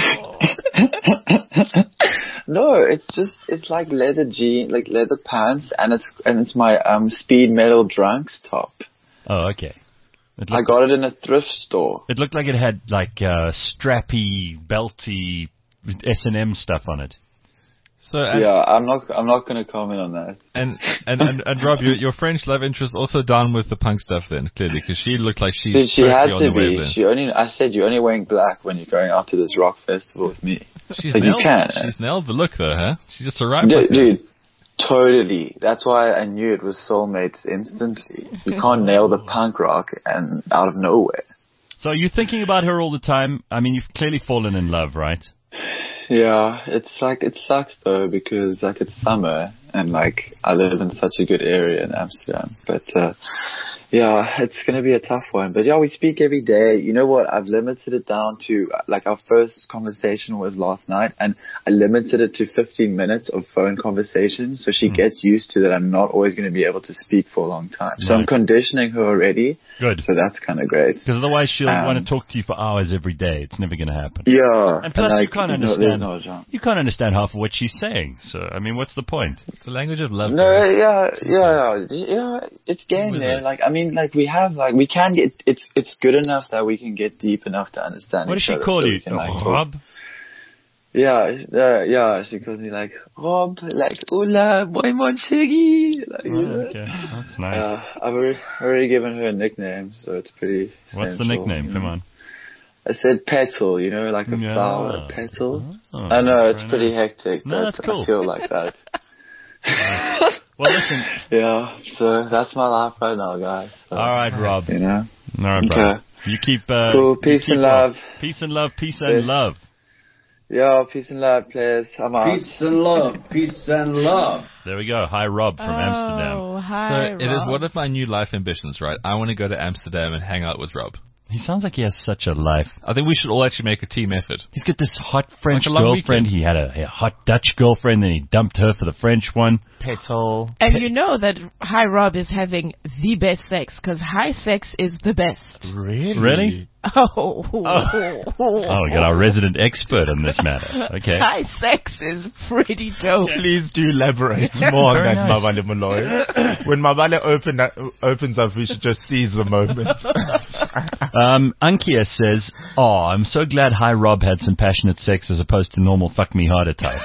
Speaker 6: No, it's just it's like leather jean, like leather pants, and it's and it's my um speed metal drunks top.
Speaker 2: Oh, okay. It
Speaker 6: I
Speaker 2: looked,
Speaker 6: got it in a thrift store.
Speaker 2: it looked like it had like uh, strappy, belty S and M stuff on it.
Speaker 5: So and,
Speaker 6: Yeah, I'm not I'm not gonna comment on that.
Speaker 5: and, and, and, and Rob, your, your French love interest also down with the punk stuff then, clearly, because she looked like she's
Speaker 6: Dude, she
Speaker 5: totally
Speaker 6: had
Speaker 5: on
Speaker 6: to
Speaker 5: the
Speaker 6: be.
Speaker 5: wavelength.
Speaker 6: She only I said you're only wearing black when you're going out to this rock festival with me.
Speaker 5: She's
Speaker 6: So you
Speaker 5: nailed,
Speaker 6: can.
Speaker 5: she's nailed the look though, huh? She just arrived
Speaker 6: Dude,
Speaker 5: like that.
Speaker 6: dude, totally. That's why I knew it was soulmates instantly. You can't nail the punk rock and out of nowhere.
Speaker 2: So are you thinking about her all the time? I mean, you've clearly fallen in love, right?
Speaker 6: Yeah, it's like, it sucks though because like it's summer and like I live in such a good area in Amsterdam. But uh, yeah, it's going to be a tough one. But yeah, we speak every day. You know what? I've limited it down to like our first conversation was last night and I limited it to fifteen minutes of phone conversations. So she mm. gets used to that I'm not always going to be able to speak for a long time. So
Speaker 2: right.
Speaker 6: I'm conditioning her already.
Speaker 2: Good.
Speaker 6: So that's kind of great.
Speaker 2: Because otherwise she'll
Speaker 6: um,
Speaker 2: want to talk to you for hours every day. It's never going to happen.
Speaker 6: Yeah.
Speaker 2: And plus
Speaker 6: and, like,
Speaker 2: you can't
Speaker 6: you know,
Speaker 2: understand.
Speaker 6: there's no
Speaker 2: you can't understand half of what she's saying. So I mean, what's the point?
Speaker 5: It's the language of love.
Speaker 6: No,
Speaker 5: guys.
Speaker 6: yeah, yeah, yeah, yeah. It's getting
Speaker 5: With
Speaker 6: there.
Speaker 5: us.
Speaker 6: Like, I mean, like we have, like we can get. It's it's good enough that we can get deep enough to understand.
Speaker 2: What does
Speaker 6: each
Speaker 2: she
Speaker 6: other,
Speaker 2: call
Speaker 6: so
Speaker 2: you?
Speaker 6: we can, like, talk.
Speaker 2: Rob?
Speaker 6: Yeah, uh, yeah. She calls me like Rob, like Hola, moi mon chéri. Like, you
Speaker 2: Oh,
Speaker 6: know?
Speaker 2: okay, that's nice.
Speaker 6: Uh, I've already, already given her a nickname, so it's pretty.
Speaker 2: What's the
Speaker 6: sensual,
Speaker 2: nickname?
Speaker 6: you
Speaker 2: Come
Speaker 6: know?
Speaker 2: on.
Speaker 6: I said petal, you know, like a
Speaker 2: Yeah.
Speaker 6: flower petal.
Speaker 2: Oh,
Speaker 6: I know it's
Speaker 2: very
Speaker 6: pretty
Speaker 2: nice.
Speaker 6: hectic,
Speaker 2: No,
Speaker 6: but
Speaker 2: that's cool.
Speaker 6: I feel like that.
Speaker 2: Well, listen.
Speaker 6: Yeah, so that's my life right now, guys. So,
Speaker 2: All right, Rob.
Speaker 6: You know.
Speaker 2: All right,
Speaker 6: Okay.
Speaker 2: bro. You keep. Uh,
Speaker 6: Cool.
Speaker 2: you
Speaker 6: Peace
Speaker 2: keep
Speaker 6: and
Speaker 2: well.
Speaker 6: love.
Speaker 2: Peace and love. Peace and
Speaker 6: Yeah.
Speaker 2: love.
Speaker 6: Yeah, peace and love, players. I'm out.
Speaker 7: Peace and love. Peace and love.
Speaker 2: There we go. Hi, Rob from Amsterdam.
Speaker 4: Oh,
Speaker 5: So
Speaker 4: hi,
Speaker 5: it is
Speaker 4: Rob.
Speaker 5: one of my new life ambitions, right? I want to go to Amsterdam and hang out with Rob.
Speaker 2: He sounds like he has such a life.
Speaker 5: I think we should all actually make a team effort.
Speaker 2: He's got this hot French
Speaker 5: Like a long
Speaker 2: girlfriend.
Speaker 5: weekend.
Speaker 2: He had a, a hot Dutch girlfriend, then he dumped her for the French one.
Speaker 3: Petal.
Speaker 4: And you know that Hi Rob is having the best sex because high sex is the best.
Speaker 3: Really?
Speaker 2: Really?
Speaker 4: Oh.
Speaker 2: Oh, we got our resident expert on this matter. Okay.
Speaker 4: High sex is pretty dope.
Speaker 3: Please do elaborate more on
Speaker 2: Very
Speaker 3: that,
Speaker 2: nice.
Speaker 3: Mabale Molloy. When Mabale open, opens up, we should just seize the moment.
Speaker 2: Um, Ankia says, "Oh, I'm so glad Hi Rob had some passionate sex as opposed to normal fuck me harder type."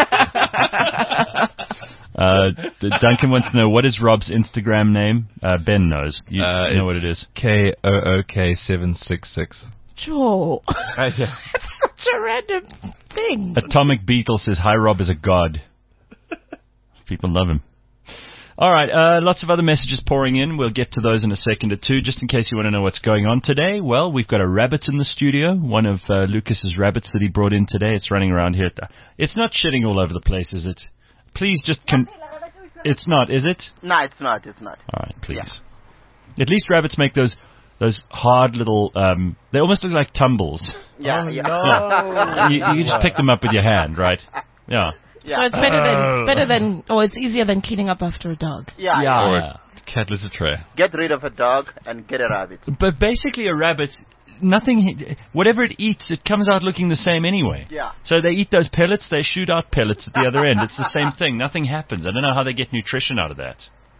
Speaker 2: uh, D- Duncan wants to know, what is Rob's Instagram name? Uh, Ben knows. You
Speaker 5: Uh,
Speaker 2: know what
Speaker 5: it's
Speaker 2: it is.
Speaker 5: K O O K seven six six.
Speaker 4: Joe.
Speaker 3: Uh, yeah.
Speaker 4: Such a random thing.
Speaker 2: Atomic Beetle says, "Hi Rob is a god." People love him. All right, uh, lots of other messages pouring in. We'll get to those in a second or two. Just in case you want to know what's going on today, well, we've got a rabbit in the studio, one of uh, Lucas's rabbits that he brought in today. It's running around here. It's not shitting all over the place, is it? Please just... Con- it's not, is it?
Speaker 8: No, it's not. It's not.
Speaker 2: All right, please. Yeah. At least rabbits make those those hard little... Um, they almost look like tumbles.
Speaker 8: Yeah,
Speaker 3: Oh,
Speaker 8: yeah.
Speaker 3: no.
Speaker 2: you, you can just pick them up with your hand, right? Yeah.
Speaker 8: Yeah.
Speaker 4: So it's better than it's better than or it's easier than cleaning up after a dog.
Speaker 8: Yeah,
Speaker 2: Yeah.
Speaker 5: Or
Speaker 2: yeah.
Speaker 5: a cat litter tray.
Speaker 8: Get rid of a dog and get a rabbit.
Speaker 2: But basically a rabbit, nothing, whatever it eats, it comes out looking the same anyway.
Speaker 8: Yeah.
Speaker 2: So they eat those pellets, they shoot out pellets at the other end. It's the same thing. Nothing happens. I don't know how they get nutrition out of that.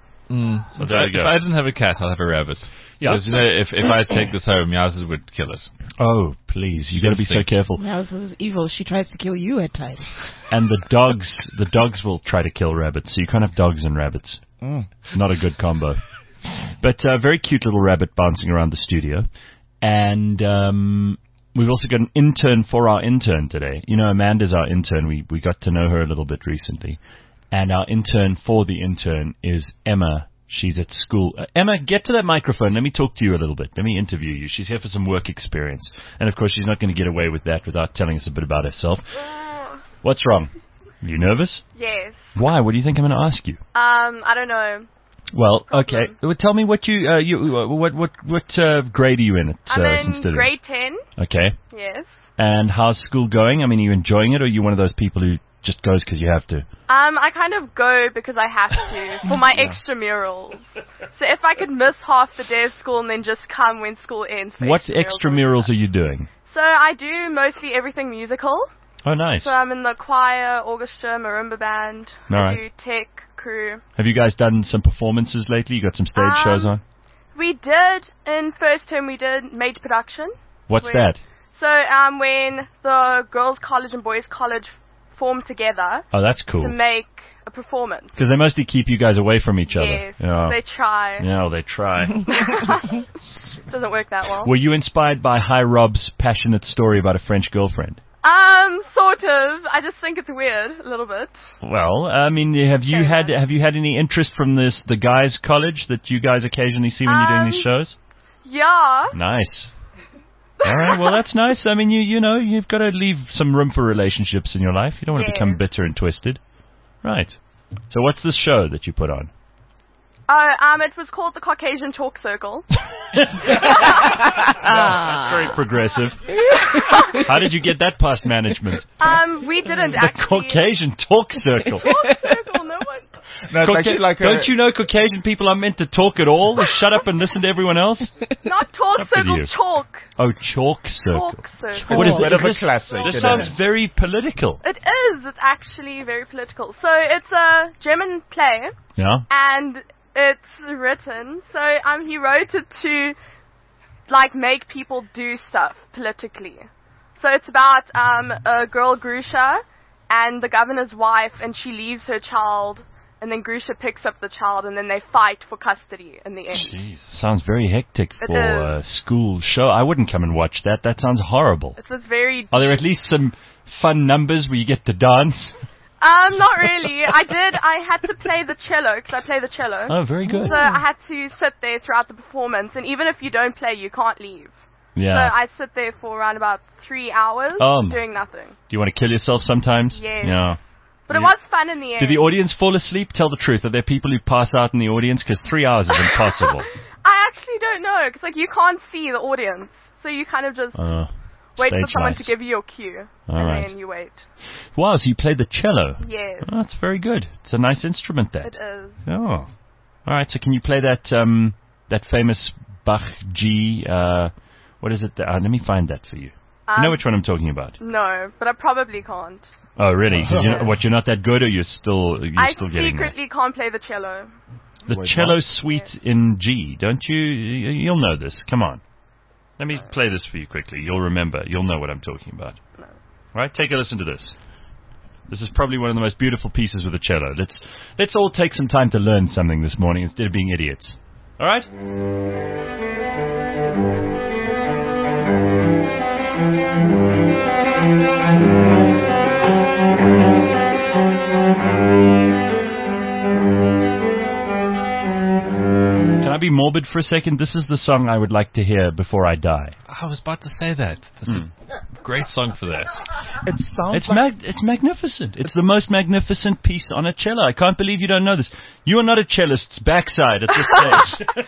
Speaker 5: Mm.
Speaker 2: So
Speaker 5: If,
Speaker 2: there
Speaker 5: I,
Speaker 2: you go.
Speaker 5: if I didn't have a cat, I'd have a rabbit.
Speaker 2: Yeah.
Speaker 5: Because, you know, if, if I take this home, Meowses would kill it.
Speaker 2: Oh, please. You've got to be so
Speaker 5: Instinct.
Speaker 2: careful.
Speaker 4: Now this is evil. She tries to kill you at times.
Speaker 2: And the dogs, the dogs will try to kill rabbits. So you can't have dogs and rabbits.
Speaker 3: Mm.
Speaker 2: Not a good combo. But a uh, very cute little rabbit bouncing around the studio. And um, we've also got an intern for our intern today. You know, Amanda's our intern. We, we got to know her a little bit recently. And our intern for the intern is Emma. She's at school. Uh, Emma, get to that microphone. Let me talk to you a little bit. Let me interview you. She's here for some work experience. And, of course, she's not going to get away with that without telling us a bit about herself. What's wrong? Are you nervous?
Speaker 9: Yes.
Speaker 2: Why? What do you think I'm going to ask you?
Speaker 9: Um, I don't know.
Speaker 2: Well,
Speaker 9: Problem.
Speaker 2: okay. Well, tell me what you, uh, you uh, what what what uh, grade are you in at
Speaker 9: I'm
Speaker 2: uh, Saint
Speaker 9: in
Speaker 2: Stithians?
Speaker 9: grade ten.
Speaker 2: Okay.
Speaker 9: Yes.
Speaker 2: And how's school going? I mean, are you enjoying it, or are you one of those people who just goes because you have to?
Speaker 9: Um, I kind of go because I have to for my extramurals. So if I could miss half the day of school and then just come when school ends. For
Speaker 2: What
Speaker 9: extramurals,
Speaker 2: extramurals are you doing?
Speaker 9: So I do mostly everything musical.
Speaker 2: Oh, nice.
Speaker 9: So I'm in the choir, orchestra, marimba band.
Speaker 2: All
Speaker 9: I
Speaker 2: right.
Speaker 9: do tech, crew.
Speaker 2: Have you guys done some performances lately? You got some stage
Speaker 9: Um,
Speaker 2: shows on?
Speaker 9: We did in first term. We did made production.
Speaker 2: What's
Speaker 9: wait.
Speaker 2: that?
Speaker 9: So um, when the girls' college and boys' college formed together
Speaker 2: Oh, that's cool.
Speaker 9: to make a performance.
Speaker 2: Because they mostly keep you guys away from each other.
Speaker 9: Yes,
Speaker 2: Yeah.
Speaker 9: they try.
Speaker 2: Yeah, well, they try.
Speaker 9: Doesn't work that well.
Speaker 2: Were you inspired by Hi Rob's passionate story about a French girlfriend?
Speaker 9: Um, sort of. I just think it's weird a little bit.
Speaker 2: Well, I mean, have you
Speaker 9: Fair
Speaker 2: had
Speaker 9: enough.
Speaker 2: have you had any interest from this the guys' college that you guys occasionally see when you're doing
Speaker 9: Um,
Speaker 2: these shows?
Speaker 9: Yeah.
Speaker 2: Nice. All right, well, that's nice. I mean, you you know, you've got to leave some room for relationships in your life. You don't want to
Speaker 9: Yes.
Speaker 2: become bitter and twisted. Right. So what's this show that you put on?
Speaker 9: Oh, um, it was called the Caucasian Talk Circle.
Speaker 2: That's very progressive. How did you get that past management?
Speaker 9: Um, we didn't
Speaker 2: The
Speaker 9: actually.
Speaker 2: Caucasian Talk Circle.
Speaker 9: Talk Circle, no one.
Speaker 3: No, it's
Speaker 2: Cauca-
Speaker 3: actually like a,
Speaker 2: Don't you know Caucasian people are meant to talk at all? They shut up and listen to everyone else?
Speaker 9: Not Talk
Speaker 2: Up with
Speaker 9: Circle,
Speaker 2: you.
Speaker 9: Chalk.
Speaker 2: Oh, Chalk Circle.
Speaker 9: Talk Circle.
Speaker 2: What is
Speaker 3: a bit of a
Speaker 2: this?
Speaker 3: classic.
Speaker 2: This
Speaker 3: isn't
Speaker 2: sounds
Speaker 3: it?
Speaker 2: very political.
Speaker 9: It is. It's actually very political. So it's a German play,
Speaker 2: Yeah?
Speaker 9: and it's written. So um, he wrote it to like make people do stuff politically. So it's about um a girl Grusha and the governor's wife, and she leaves her child, and then Grusha picks up the child, and then they fight for custody in the end.
Speaker 2: Jeez, sounds very hectic
Speaker 9: It
Speaker 2: for a school show. I wouldn't come and watch that. That sounds horrible.
Speaker 9: It was very.
Speaker 2: Are there at least some fun numbers where you get to dance?
Speaker 9: Um, not really. I did. I had to play the cello because I play the cello.
Speaker 2: Oh, very good.
Speaker 9: So I had to sit there throughout the performance, and even if you don't play, you can't leave.
Speaker 2: Yeah.
Speaker 9: So I sit there for around about three hours
Speaker 2: Um.
Speaker 9: doing nothing.
Speaker 2: Do you want to kill yourself sometimes?
Speaker 9: Yes.
Speaker 2: Yeah.
Speaker 9: But it
Speaker 2: Yeah.
Speaker 9: was fun in the end.
Speaker 2: Do the audience fall asleep? Tell the truth. Are there people who pass out in the audience? Because three hours is impossible.
Speaker 9: I actually don't know because like you can't see the audience, so you kind of just
Speaker 2: Uh,
Speaker 9: wait for
Speaker 2: stage
Speaker 9: someone
Speaker 2: lights.
Speaker 9: to give you your cue,
Speaker 2: All
Speaker 9: and
Speaker 2: right.
Speaker 9: then you wait.
Speaker 2: Wow, so you played the cello.
Speaker 9: Yes,
Speaker 2: Oh, that's very good. It's a nice instrument, that.
Speaker 9: it is.
Speaker 2: Oh. All right, so can you play that um, that famous Bach G, uh, what is it? Uh, let me find that for you.
Speaker 9: Um,
Speaker 2: you know which one I'm talking about?
Speaker 9: No, but I probably can't.
Speaker 2: Oh, really? 'Cause you know, what, you're not that good, or you're still you're
Speaker 9: I
Speaker 2: still getting there?
Speaker 9: secretly can't play the cello.
Speaker 2: The
Speaker 3: Wait,
Speaker 2: cello
Speaker 3: what?
Speaker 2: suite in G, don't you? you- You'll know this. Come on. Let me play this for you quickly. You'll remember. You'll know what I'm talking about.
Speaker 9: No.
Speaker 2: Right, take a listen to this. This is probably one of the most beautiful pieces with the cello. Let's let's all take some time to learn something this morning instead of being idiots. All right? I be morbid for a second? This is the song I would like to hear before I die.
Speaker 5: I was about to say that. That's
Speaker 2: Mm.
Speaker 5: a great song for that.
Speaker 3: It sounds
Speaker 2: It's
Speaker 3: like
Speaker 2: mag- it's magnificent. It's the most magnificent piece on a cello. I can't believe you don't know this. You are not a cellist's backside at this stage.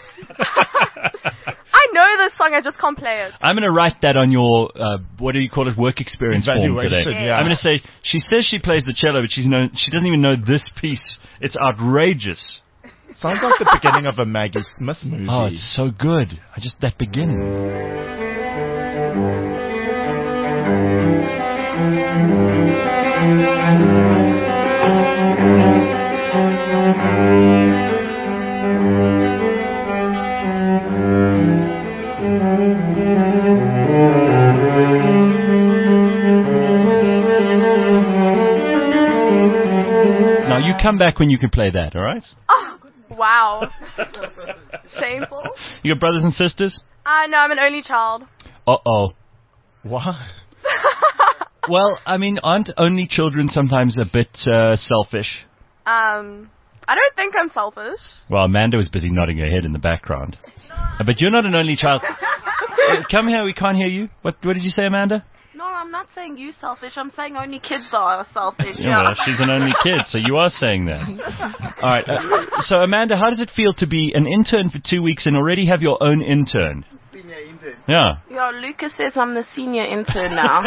Speaker 9: I know this song, I just can't play it.
Speaker 2: I'm going to write that on your, uh, what do you call it, work experience form today.
Speaker 3: evaluation. Yeah.
Speaker 2: I'm going to say, she says she plays the cello, but she's no, she doesn't even know this piece. It's outrageous.
Speaker 3: Sounds like the beginning of a Maggie Smith movie.
Speaker 2: Oh, it's so good. I just, that beginning. Now, you come back when you can play that, all right?
Speaker 9: Oh, wow. Shameful.
Speaker 2: You got brothers and sisters?
Speaker 9: Uh, no, I'm an only child.
Speaker 2: Uh-oh.
Speaker 3: What?
Speaker 2: Well, I mean, aren't only children sometimes a bit uh, selfish?
Speaker 9: Um, I don't think I'm selfish.
Speaker 2: Well, Amanda was busy nodding her head in the background. Uh, but you're not an only child. Uh, come here, we can't hear you. What What did you say, Amanda?
Speaker 10: No, I'm not saying you selfish. I'm saying only kids are selfish.
Speaker 2: Yeah, well, she's an only kid, so you are saying that. All right. Uh, so, Amanda, how does it feel to be an intern for two weeks and already have your own intern?
Speaker 8: Senior intern.
Speaker 2: Yeah.
Speaker 10: Yeah, Lucas says I'm the senior intern now.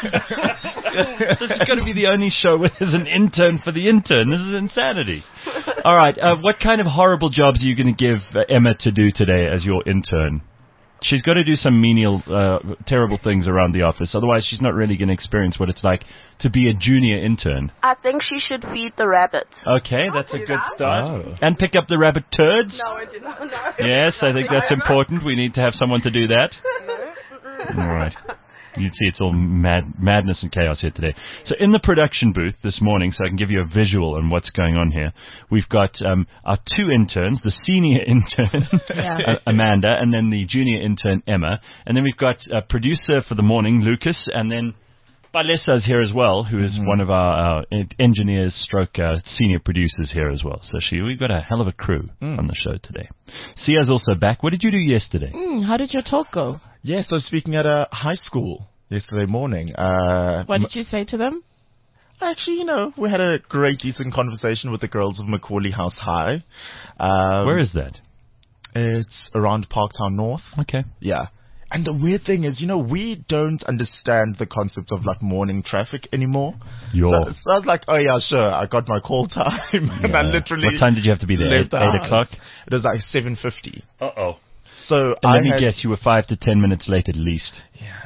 Speaker 2: This is going to be the only show where there's an intern for the intern. This is insanity. All right. Uh, what kind of horrible jobs are you going to give uh, Emma to do today as your intern? She's got to do some menial, uh, terrible things around the office. Otherwise, she's not really going to experience what it's like to be a junior intern.
Speaker 10: I think she should feed the rabbit.
Speaker 2: Okay, that's a good start.
Speaker 3: Oh.
Speaker 2: And pick up the rabbit turds.
Speaker 9: No, I did not. No.
Speaker 2: Yes, I think that's important. We need to have someone to do that. All right. You'd see it's all mad, madness and chaos here today. So in the production booth this morning, so I can give you a visual on what's going on here, we've got um, our two interns, the senior intern,
Speaker 4: Yeah.
Speaker 2: uh, Amanda, and then the junior intern, Emma. And then we've got a producer for the morning, Lucas, and then Balessa's here as well, who is one of our uh, engineers stroke uh, senior producers here as well. So she, we've got a hell of a crew on the show today. Sia's also back. What did you do yesterday?
Speaker 4: Mm, how did your talk go?
Speaker 3: Yes, I was speaking at a high school yesterday morning. Uh,
Speaker 4: What did you say to them?
Speaker 3: Actually, you know, we had a great, decent conversation with the girls of Macaulay House High. Um,
Speaker 2: Where is that?
Speaker 3: It's around Parktown North.
Speaker 2: Okay.
Speaker 3: Yeah. And the weird thing is, you know, we don't understand the concept of like morning traffic anymore.
Speaker 2: Yo.
Speaker 3: So, so I was like, oh yeah, sure, I got my call time. And I
Speaker 2: Yeah.
Speaker 3: literally
Speaker 2: What time did you have to be there?
Speaker 3: left
Speaker 2: Eight,
Speaker 3: the
Speaker 2: eight
Speaker 3: house.
Speaker 2: o'clock?
Speaker 3: It was like seven fifty.
Speaker 2: Uh-oh.
Speaker 3: So
Speaker 2: And
Speaker 3: I
Speaker 2: let me
Speaker 3: had,
Speaker 2: guess, you were five to ten minutes late at least.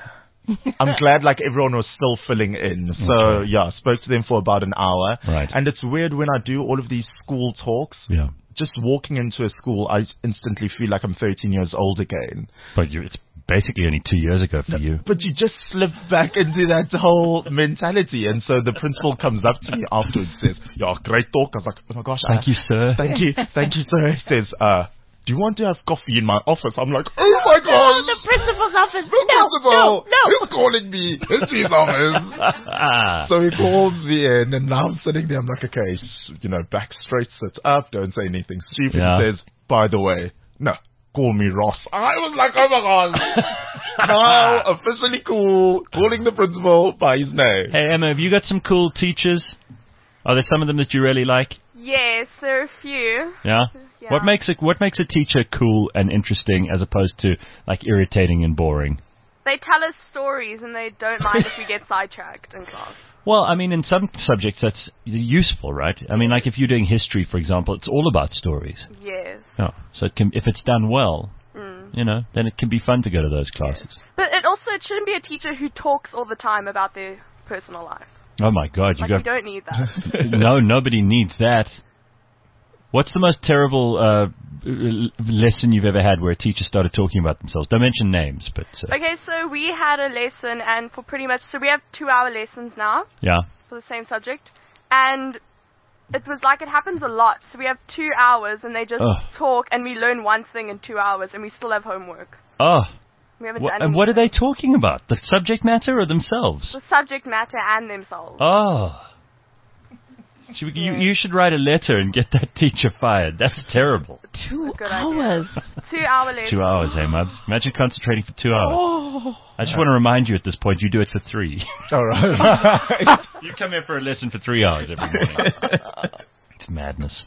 Speaker 3: I'm glad like everyone was still filling in. So
Speaker 2: Okay.
Speaker 3: yeah, spoke to them for about an hour.
Speaker 2: Right.
Speaker 3: And it's weird when I do all of these school talks.
Speaker 2: Yeah.
Speaker 3: Just walking into a school, I instantly feel like I'm thirteen years old again.
Speaker 2: But you, it's basically only two years ago for you.
Speaker 3: But you just slip back into that whole mentality. And so the principal comes up to me afterwards, says, yeah, great talk. I was like, oh my gosh.
Speaker 2: Thank
Speaker 3: I,
Speaker 2: you, sir.
Speaker 3: Thank you. Thank you, sir. He says, uh, do you want to have coffee in my office? I'm like, oh my gosh.
Speaker 10: The principal's office.
Speaker 3: The
Speaker 10: No,
Speaker 3: principal.
Speaker 10: no, no.
Speaker 3: He's calling me. It's his office. So he calls me in, and now I'm sitting there. I'm like, okay, s- you know, back straight, sit up, don't say anything stupid.
Speaker 2: Yeah.
Speaker 3: He says, by the way, no, call me Ross. I was like, oh my gosh. Now officially cool, calling the principal by his name.
Speaker 2: Hey, Emma, have you got some cool teachers? Are there some of them that you really like?
Speaker 9: Yes, there are a few.
Speaker 2: Yeah?
Speaker 9: Yeah.
Speaker 2: What makes it, what makes a teacher cool and interesting as opposed to, like, irritating and boring?
Speaker 9: They tell us stories and they don't mind if we get sidetracked in class.
Speaker 2: Well, I mean, in some subjects that's useful, right? I mean, like if you're doing history, for example, it's all about stories.
Speaker 9: Yes.
Speaker 2: Yeah. So it can, if it's done well,
Speaker 9: Mm.
Speaker 2: you know, then it can be fun to go to those classes.
Speaker 9: But it also it shouldn't be a teacher who talks all the time about their personal life.
Speaker 2: Oh my God, you
Speaker 9: Like,
Speaker 2: got
Speaker 9: you don't need that.
Speaker 2: no, nobody needs that. What's the most terrible uh, l- lesson you've ever had where a teacher started talking about themselves? Don't mention names, but uh,
Speaker 9: Okay, so we had a lesson, and for pretty much, so we have two-hour lessons now
Speaker 2: yeah.
Speaker 9: for the same subject, and it was like it happens a lot. So we have two hours, and they just
Speaker 2: Ugh.
Speaker 9: talk, and we learn one thing in two hours, and we still have homework.
Speaker 2: Oh,
Speaker 9: We haven't
Speaker 2: wh-
Speaker 9: done
Speaker 2: and what are
Speaker 9: anything.
Speaker 2: they talking about? The subject matter or themselves?
Speaker 9: The subject matter and themselves.
Speaker 2: Oh, She, you, you should write a letter and get that teacher fired. That's terrible.
Speaker 4: Two
Speaker 9: Good
Speaker 4: hours.
Speaker 9: Two hour lesson.
Speaker 2: Two hours, hey, Mubs? Imagine concentrating for two hours.
Speaker 4: Oh.
Speaker 2: I just want to remind you at this point, you do it for three.
Speaker 3: All right.
Speaker 2: You come here for a lesson for three hours every morning. It's madness.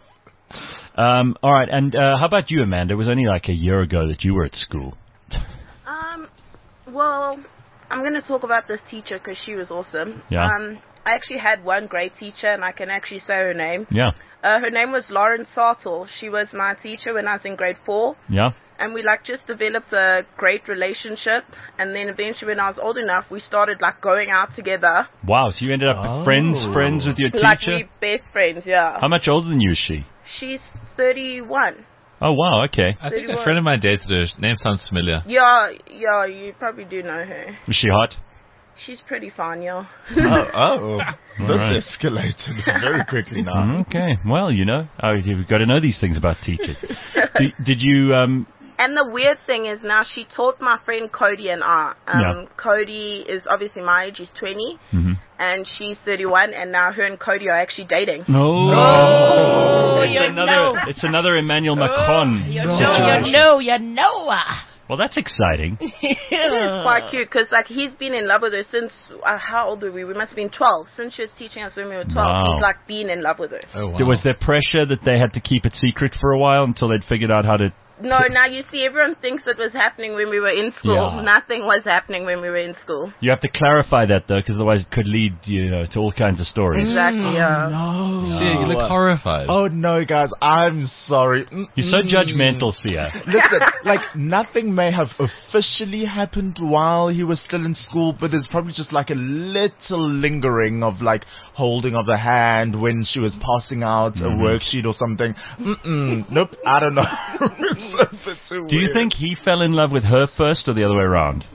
Speaker 2: Um, all right, and uh, how about you, Amanda? It was only like a year ago that you were at school.
Speaker 10: Um, well, I'm going to talk about this teacher because she was awesome.
Speaker 2: Yeah.
Speaker 10: Um, I actually had one great teacher, and I can actually say her name.
Speaker 2: Yeah.
Speaker 10: Uh, her name was Lauren Sartle. She was my teacher when I was in grade four.
Speaker 2: Yeah.
Speaker 10: And we, like, just developed a great relationship. And then eventually when I was old enough, we started, like, going out together.
Speaker 2: Wow, so you ended up
Speaker 3: Oh.
Speaker 2: friends, friends with your teacher?
Speaker 10: Like, we best friends, yeah.
Speaker 2: How much older than you is she?
Speaker 10: She's thirty-one.
Speaker 2: Oh, wow, okay.
Speaker 5: I think a
Speaker 10: thirty-one.
Speaker 5: friend of mine dated her. Her name sounds familiar.
Speaker 10: Yeah, yeah, you probably do know her.
Speaker 2: Was she hot?
Speaker 10: She's pretty fun, yeah.
Speaker 3: oh, oh. this
Speaker 2: right.
Speaker 3: escalated very quickly now.
Speaker 2: Mm, okay, well, you know, oh, you've got to know these things about teachers. did, did you... Um,
Speaker 10: And the weird thing is now she taught my friend Cody and I. Um,
Speaker 2: Yeah.
Speaker 10: Cody is obviously my age, he's twenty,
Speaker 2: mhm.
Speaker 10: and she's thirty-one, and now her and Cody are actually dating.
Speaker 2: No.
Speaker 4: Oh,
Speaker 2: it's,
Speaker 4: you
Speaker 2: another,
Speaker 4: know.
Speaker 2: it's another Emmanuel Macron
Speaker 4: You
Speaker 2: situation.
Speaker 4: know, you know, you know. ah.
Speaker 2: Well, that's exciting.
Speaker 10: It is quite cute, because like, he's been in love with her since, uh, how old were we? We must have been twelve. Since she was teaching us when we were twelve,
Speaker 2: Wow.
Speaker 10: he's like been in love with her.
Speaker 5: Oh, wow.
Speaker 2: There Was there pressure that they had to keep it secret for a while until they'd figured out how to...
Speaker 10: No, now you see, everyone thinks it was happening when we were in school.
Speaker 2: Yeah.
Speaker 10: Nothing was happening when we were in school.
Speaker 2: You have to clarify that, though, because otherwise it could lead, you know, to all kinds of stories.
Speaker 10: Exactly, yeah.
Speaker 3: No.
Speaker 5: Sia, you look horrified.
Speaker 3: Oh, no, guys. I'm sorry.
Speaker 2: You're so
Speaker 3: Mm-mm.
Speaker 2: judgmental, Sia.
Speaker 3: Listen, like, nothing may have officially happened while he was still in school, but there's probably just like a little lingering of like holding of the hand when she was passing out
Speaker 2: Mhm.
Speaker 3: a worksheet or something. Mm-mm. Nope, I don't know. It's a bit too
Speaker 2: Do you
Speaker 3: weird.
Speaker 2: think he fell in love with her first or the other way around?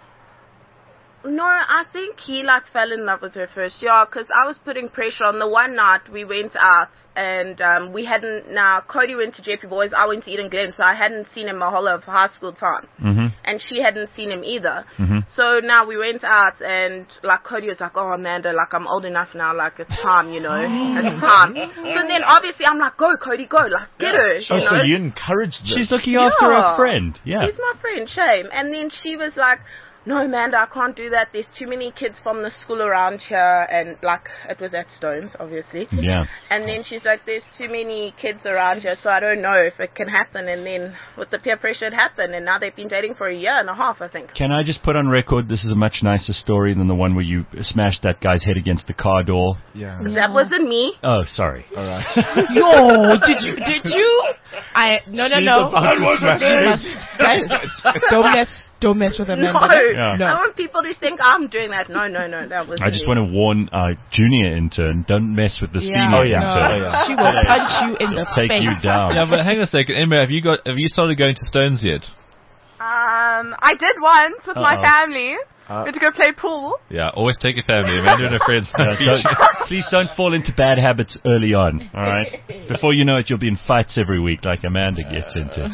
Speaker 10: No, I think he like fell in love with her first, yeah, because I was putting pressure on. The one night we went out and um, we hadn't, now Cody went to J P Boys, I went to Eden Glen, so I hadn't seen him my whole of high school time.
Speaker 2: Mm-hmm.
Speaker 10: And she hadn't seen him either.
Speaker 2: Mm-hmm.
Speaker 10: So now we went out and like Cody was like, oh Amanda, like I'm old enough now, like it's time, you know, it's time. So then obviously I'm like, go Cody, go, like get her, you
Speaker 3: Oh,
Speaker 10: know.
Speaker 3: so you encouraged this?
Speaker 2: She's looking after
Speaker 10: Yeah.
Speaker 2: her friend. Yeah.
Speaker 10: He's my friend, shame. And then she was like, no, Amanda, I can't do that. There's too many kids from the school around here. And, like, it was at Stones, obviously.
Speaker 2: Yeah.
Speaker 10: And then she's like, there's too many kids around here, so I don't know if it can happen. And then with the peer pressure, it happened. And now they've been dating for a year and a half, I think.
Speaker 2: Can I just put on record, this is a much nicer story than the one where you smashed that guy's head against the car door.
Speaker 3: Yeah.
Speaker 10: That wasn't me.
Speaker 2: Oh, sorry.
Speaker 3: All right.
Speaker 4: Yo, did you? Did you? I no no
Speaker 3: She's
Speaker 4: no.
Speaker 3: about to smash
Speaker 4: You
Speaker 3: it.
Speaker 4: must- guys, don't mess, don't mess with Amanda.
Speaker 10: No.
Speaker 2: Yeah.
Speaker 10: I want people to think I'm doing that. No, no, no, that wasn't
Speaker 2: I just
Speaker 10: me.
Speaker 2: want to warn our junior intern, don't mess with the
Speaker 4: Yeah.
Speaker 2: senior
Speaker 3: Oh, yeah.
Speaker 4: No,
Speaker 2: intern.
Speaker 3: Oh, yeah.
Speaker 4: she will punch you in the
Speaker 2: Take
Speaker 4: face.
Speaker 2: you down.
Speaker 5: Yeah, but hang on a second. Emma, have you got? Have you started going to Stones yet?
Speaker 9: Um, I did once with my
Speaker 2: Uh-oh.
Speaker 9: family.
Speaker 3: Uh,
Speaker 9: we had to go play pool.
Speaker 5: Yeah, always take your family. Amanda and her friends.
Speaker 2: Yeah, don't- please don't fall into bad habits early on, all right? Before you know it, you'll be in fights every week like Amanda gets into.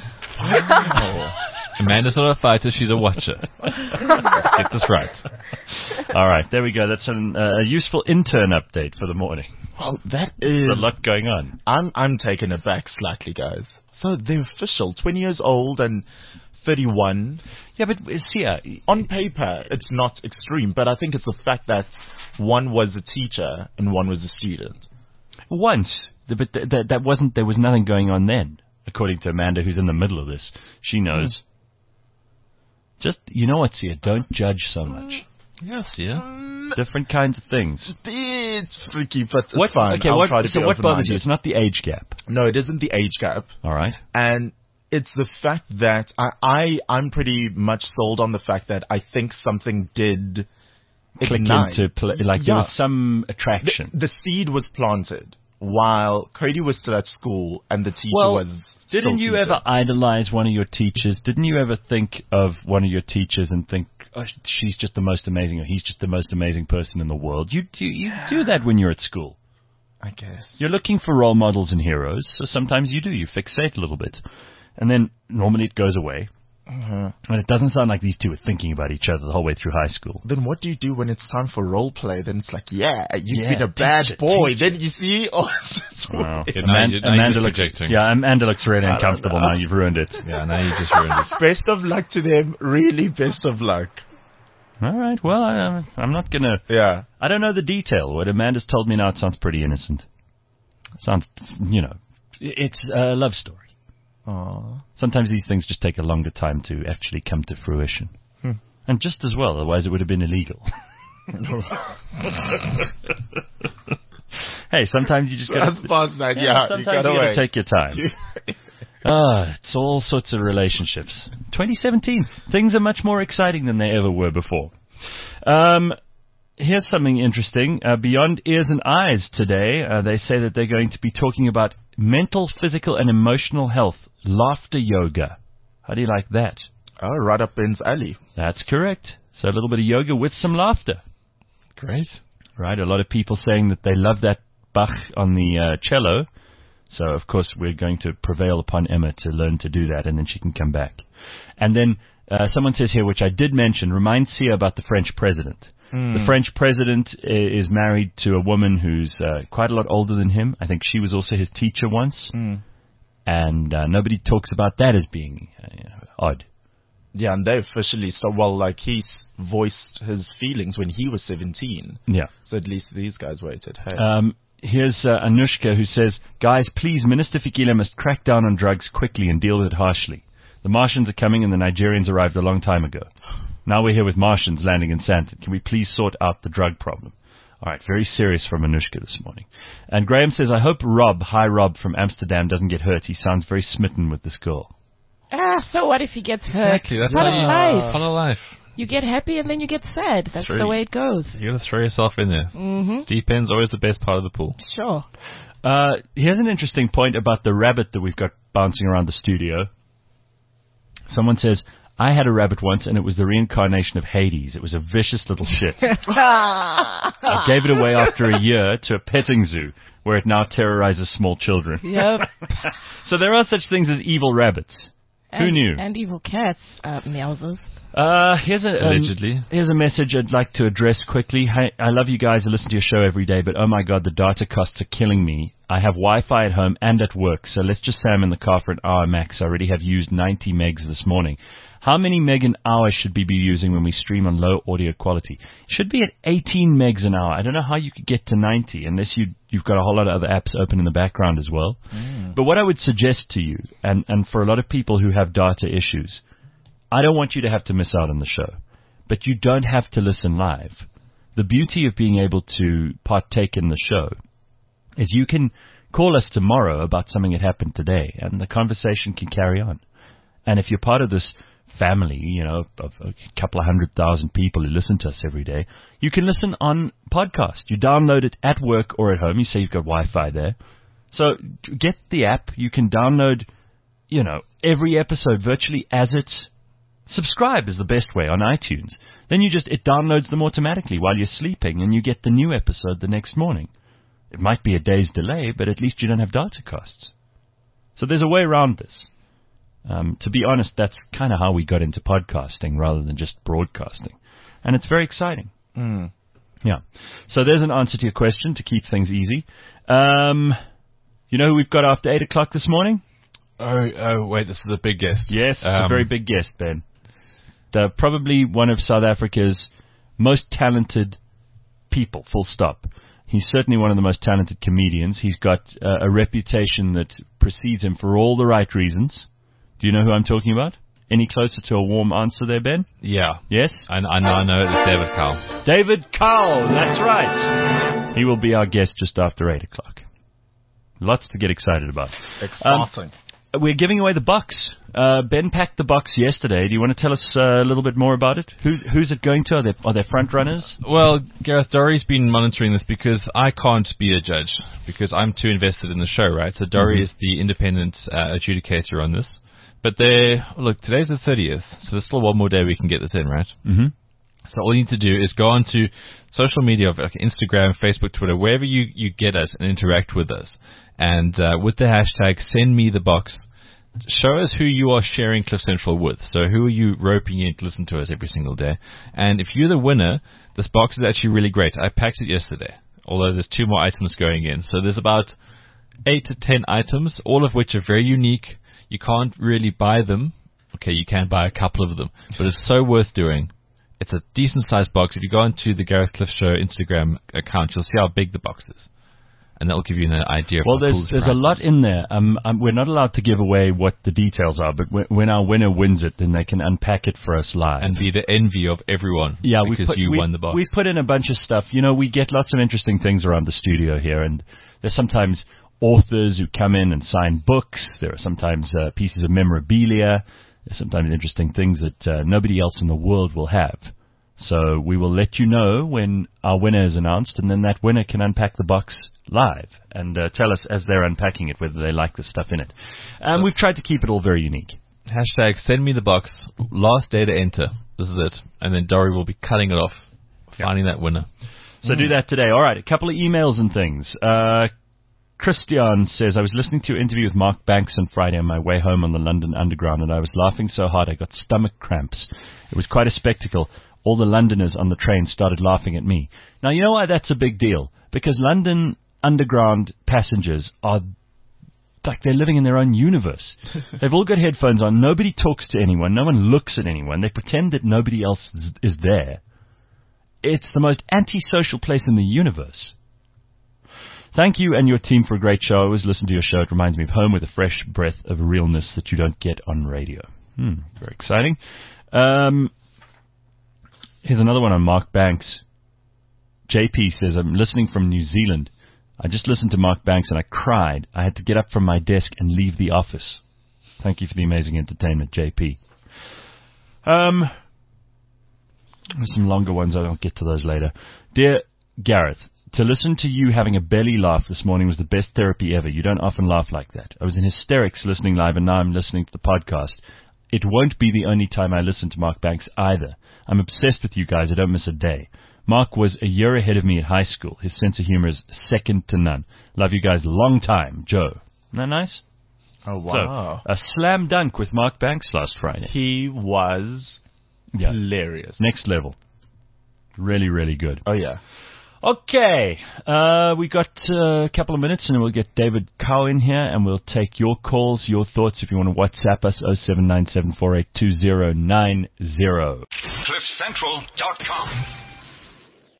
Speaker 5: Amanda's not a fighter; she's a watcher. Let's get this right.
Speaker 2: All right, there we go. That's an, uh, a useful intern update for the morning.
Speaker 3: Well, that
Speaker 2: There's
Speaker 3: is...
Speaker 2: a lot going on.
Speaker 3: I'm I'm taken aback slightly, guys. So they're official, twenty years old and thirty-one.
Speaker 2: Yeah, but uh, Sia,
Speaker 3: On paper, it's not extreme, but I think it's the fact that one was a teacher and one was a student.
Speaker 2: once, th- but th- th- that wasn't. There was nothing going on then, according to Amanda, who's in the middle of this. She knows. Just you know what, Sia? Don't judge so much.
Speaker 5: Yes, yeah.
Speaker 2: Different kinds of things.
Speaker 3: Bit freaky, but it's
Speaker 2: What?
Speaker 3: fine.
Speaker 2: Okay,
Speaker 3: I'll
Speaker 2: what,
Speaker 3: try to
Speaker 2: so
Speaker 3: be
Speaker 2: what bothers you?
Speaker 3: open-minded.
Speaker 2: It's not the age gap.
Speaker 3: No, it isn't the age gap.
Speaker 2: All right.
Speaker 3: And it's the fact that I, I, I'm pretty much sold on the fact that I think something did
Speaker 2: Click
Speaker 3: ignite.
Speaker 2: into play, like there
Speaker 3: Yeah.
Speaker 2: was some attraction.
Speaker 3: The, the seed was planted while Cody was still at school and the teacher
Speaker 2: Well,
Speaker 3: was still
Speaker 2: Didn't you
Speaker 3: teaching.
Speaker 2: ever idolize one of your teachers? Didn't you ever think of one of your teachers and think, oh, she's just the most amazing, or he's just the most amazing person in the world? You do you do that when you're at school.
Speaker 3: I guess.
Speaker 2: You're looking for role models and heroes, so sometimes you do. You fixate a little bit. And then normally it goes away.
Speaker 3: Uh-huh.
Speaker 2: And it doesn't sound like these two were thinking about each other the whole way through high school.
Speaker 3: Then what do you do when it's time for role play? Then it's like, yeah, you've
Speaker 2: Yeah,
Speaker 3: been a bad
Speaker 2: teacher,
Speaker 3: boy.
Speaker 2: teacher.
Speaker 3: Then you see, oh, it's just
Speaker 2: Wow.
Speaker 5: Yeah, now
Speaker 2: Amanda,
Speaker 5: you- now you're
Speaker 2: Amanda
Speaker 5: just
Speaker 2: looks,
Speaker 5: projecting.
Speaker 2: yeah, Amanda looks really
Speaker 3: I don't
Speaker 2: uncomfortable
Speaker 3: know.
Speaker 2: now. You've ruined it.
Speaker 5: Yeah, now you just ruined it.
Speaker 3: best of luck to them. Really, best of luck.
Speaker 2: All right. Well, I, I'm not gonna.
Speaker 3: Yeah.
Speaker 2: I don't know the detail. What Amanda's told me now, it sounds pretty innocent. Sounds, you know, it's a love story.
Speaker 3: Aww.
Speaker 2: Sometimes these things just take a longer time to actually come to fruition.
Speaker 3: Hmm.
Speaker 2: And just as well, otherwise it would have been illegal. Hey, sometimes you just
Speaker 3: That's
Speaker 2: gotta...
Speaker 3: past that, yeah. you
Speaker 2: sometimes
Speaker 3: gotta
Speaker 2: you gotta
Speaker 3: wait.
Speaker 2: take your time. Ah, it's all sorts of relationships. twenty seventeen. Things are much more exciting than they ever were before. Um... Here's something interesting. Uh, Beyond Ears and Eyes today, uh, they say that they're going to be talking about mental, physical, and emotional health, laughter yoga. How do you like that?
Speaker 3: Oh, right up Ben's alley.
Speaker 2: That's correct. So a little bit of yoga with some laughter.
Speaker 5: Great.
Speaker 2: Right, a lot of people saying that they love that Bach on the uh, cello. So, of course, we're going to prevail upon Emma to learn to do that, and then she can come back. And then uh, someone says here, which I did mention, remind Sia about the French president.
Speaker 3: Mm.
Speaker 2: The French president is married to a woman who's uh, quite a lot older than him. I think she was also his teacher once.
Speaker 3: Mm.
Speaker 2: And uh, nobody talks about that as being uh, you know, odd.
Speaker 3: Yeah, and they officially, so well, like he's voiced his feelings when he was seventeen.
Speaker 2: Yeah.
Speaker 3: So at least these guys waited. Hey.
Speaker 2: Um, here's uh, Anushka who says, guys, please, Minister Fikile must crack down on drugs quickly and deal with it harshly. The Martians are coming and the Nigerians arrived a long time ago. Now we're here with Martians landing in Sandton. Can we please sort out the drug problem? All right, very serious from Anushka this morning. And Graham says, I hope Rob, hi Rob from Amsterdam, doesn't get hurt. He sounds very smitten with this girl.
Speaker 4: Ah, so what if he gets hurt?
Speaker 5: Exactly. That's
Speaker 4: part
Speaker 5: how
Speaker 4: of
Speaker 5: you-
Speaker 4: life.
Speaker 5: part of life.
Speaker 4: You get happy and then you get sad. That's
Speaker 5: True.
Speaker 4: the way it goes.
Speaker 5: You gotta throw yourself in there.
Speaker 4: Mm-hmm.
Speaker 5: Deep end's always the best part of the pool.
Speaker 4: Sure.
Speaker 2: Uh, here's an interesting point about the rabbit that we've got bouncing around the studio. Someone says, I had a rabbit once and it was the reincarnation of Hades. It was a vicious little shit. I gave it away after a year to a petting zoo where it now terrorizes small children.
Speaker 4: Yep.
Speaker 2: So there are such things as evil rabbits.
Speaker 4: And,
Speaker 2: Who knew?
Speaker 4: And evil cats, uh, meowsers.
Speaker 2: Uh, here's a um,
Speaker 5: Allegedly.
Speaker 2: here's a message I'd like to address quickly. Hey, I love you guys. I listen to your show every day, but oh my god, the data costs are killing me. I have Wi-Fi at home and at work, so let's just say I'm in the car for an hour max. I already have used ninety megs this morning. How many meg an hour should we be using when we stream on low audio quality? Should be at eighteen megs an hour. I don't know how you could get to ninety unless you, you've got a whole lot of other apps open in the background as well. Mm. But what I would suggest to you, and, and for a lot of people who have data issues, I don't want you to have to miss out on the show. But you don't have to listen live. The beauty of being able to partake in the show is you can call us tomorrow about something that happened today, and the conversation can carry on. And if you're part of this family, you know, of a couple of hundred thousand people who listen to us every day, you can listen on podcast. You download it at work or at home. You say you've got Wi-Fi there. So get the app. You can download, you know, every episode virtually as it. Subscribe is the best way on iTunes. Then you just, it downloads them automatically while you're sleeping and you get the new episode the next morning. It might be a day's delay, but at least you don't have data costs. So there's a way around this. Um, to be honest, that's kind of how we got into podcasting rather than just broadcasting. And it's very exciting.
Speaker 3: Mm.
Speaker 2: Yeah. So there's an answer to your question to keep things easy. Um, you know who we've got after eight o'clock this morning?
Speaker 5: Oh, oh, wait, this is a big guest.
Speaker 2: Yes, it's
Speaker 5: Um,
Speaker 2: a very big guest, Ben. The, probably one of South Africa's most talented people, full stop. He's certainly one of the most talented comedians. He's got uh, a reputation that precedes him for all the right reasons. Do you know who I'm talking about? Any closer to a warm answer there, Ben?
Speaker 5: Yeah.
Speaker 2: Yes?
Speaker 5: I, I know, I know. It's David Cowell.
Speaker 2: David Cowell, that's right. He will be our guest just after eight o'clock. Lots to get excited about.
Speaker 3: Exciting.
Speaker 2: Um, we're giving away the box. Uh, Ben packed the box yesterday. Do you want to tell us uh, a little bit more about it? Who, who's it going to? Are there, are there front runners?
Speaker 5: Well, Gareth, Dory's been monitoring this because I can't be a judge because I'm too invested in the show, right? So Dory mm-hmm. is the independent uh, adjudicator on this. But they look, today's the thirtieth, so there's still one more day we can get this in, right?
Speaker 2: Mm-hmm.
Speaker 5: So all you need to do is go onto social media, like Instagram, Facebook, Twitter, wherever you, you get us and interact with us. And uh, with the hashtag send me the box, show us who you are sharing Cliff Central with. So who are you roping in to listen to us every single day? And if you're the winner, this box is actually really great. I packed it yesterday, although there's two more items going in. So there's about eight to ten items, all of which are very unique. You can't really buy them. Okay, you can buy a couple of them, but it's so worth doing. It's a decent-sized box. If you go onto the Gareth Cliff Show Instagram account, you'll see how big the box is. And that will give you an idea of
Speaker 2: well,
Speaker 5: how
Speaker 2: there's
Speaker 5: cool
Speaker 2: there's a lot in there. Um, um, we're not allowed to give away what the details are, but w- when our winner wins it, then they can unpack it for us live
Speaker 5: and be the envy of everyone.
Speaker 2: Yeah,
Speaker 5: because
Speaker 2: put,
Speaker 5: you
Speaker 2: we,
Speaker 5: won the box.
Speaker 2: We put in a bunch of stuff. You know, we get lots of interesting things around the studio here, and there's sometimes authors who come in and sign books. There are sometimes uh, pieces of memorabilia. There's sometimes interesting things that uh, nobody else in the world will have. So we will let you know when our winner is announced, and then that winner can unpack the box live and uh, tell us as they're unpacking it whether they like the stuff in it. And um, we've tried to keep it all very unique.
Speaker 5: Hashtag send me the box. Last day to enter. This is it. And then Dory will be cutting it off, finding yep. that winner.
Speaker 2: So mm. do that today. All right, a couple of emails and things. Uh, Christian says, I was listening to your interview with Mark Banks on Friday on my way home on the London Underground, and I was laughing so hard I got stomach cramps. It was quite a spectacle. All the Londoners on the train started laughing at me. Now, you know why that's a big deal? Because London Underground passengers are like they're living in their own universe. They've all got headphones on. Nobody talks to anyone. No one looks at anyone. They pretend that nobody else is, is there. It's the most antisocial place in the universe. Thank you and your team for a great show. I always listen to your show. It reminds me of home with a fresh breath of realness that you don't get on radio. Hmm, very exciting. Um... Here's another one on Mark Banks. J P says, I'm listening from New Zealand. I just listened to Mark Banks and I cried. I had to get up from my desk and leave the office. Thank you for the amazing entertainment, J P. Um, there's some longer ones. I'll get to those later. Dear Gareth, to listen to you having a belly laugh this morning was the best therapy ever. You don't often laugh like that. I was in hysterics listening live, and now I'm listening to the podcast. It won't be the only time I listen to Mark Banks either. I'm obsessed with you guys. I don't miss a day. Mark was a year ahead of me at high school. His sense of humor is second to none. Love you guys long time. Joe. Isn't that nice?
Speaker 3: Oh, wow.
Speaker 2: So, a slam dunk with Mark Banks last Friday.
Speaker 3: He was yeah. hilarious.
Speaker 2: Next level. Really, really good.
Speaker 3: Oh, yeah.
Speaker 2: Okay, uh, we got uh, a couple of minutes and we'll get David Cow in here and we'll take your calls, your thoughts. If you want to WhatsApp us, oh seven nine seven four eight two oh nine oh.
Speaker 11: cliff central dot com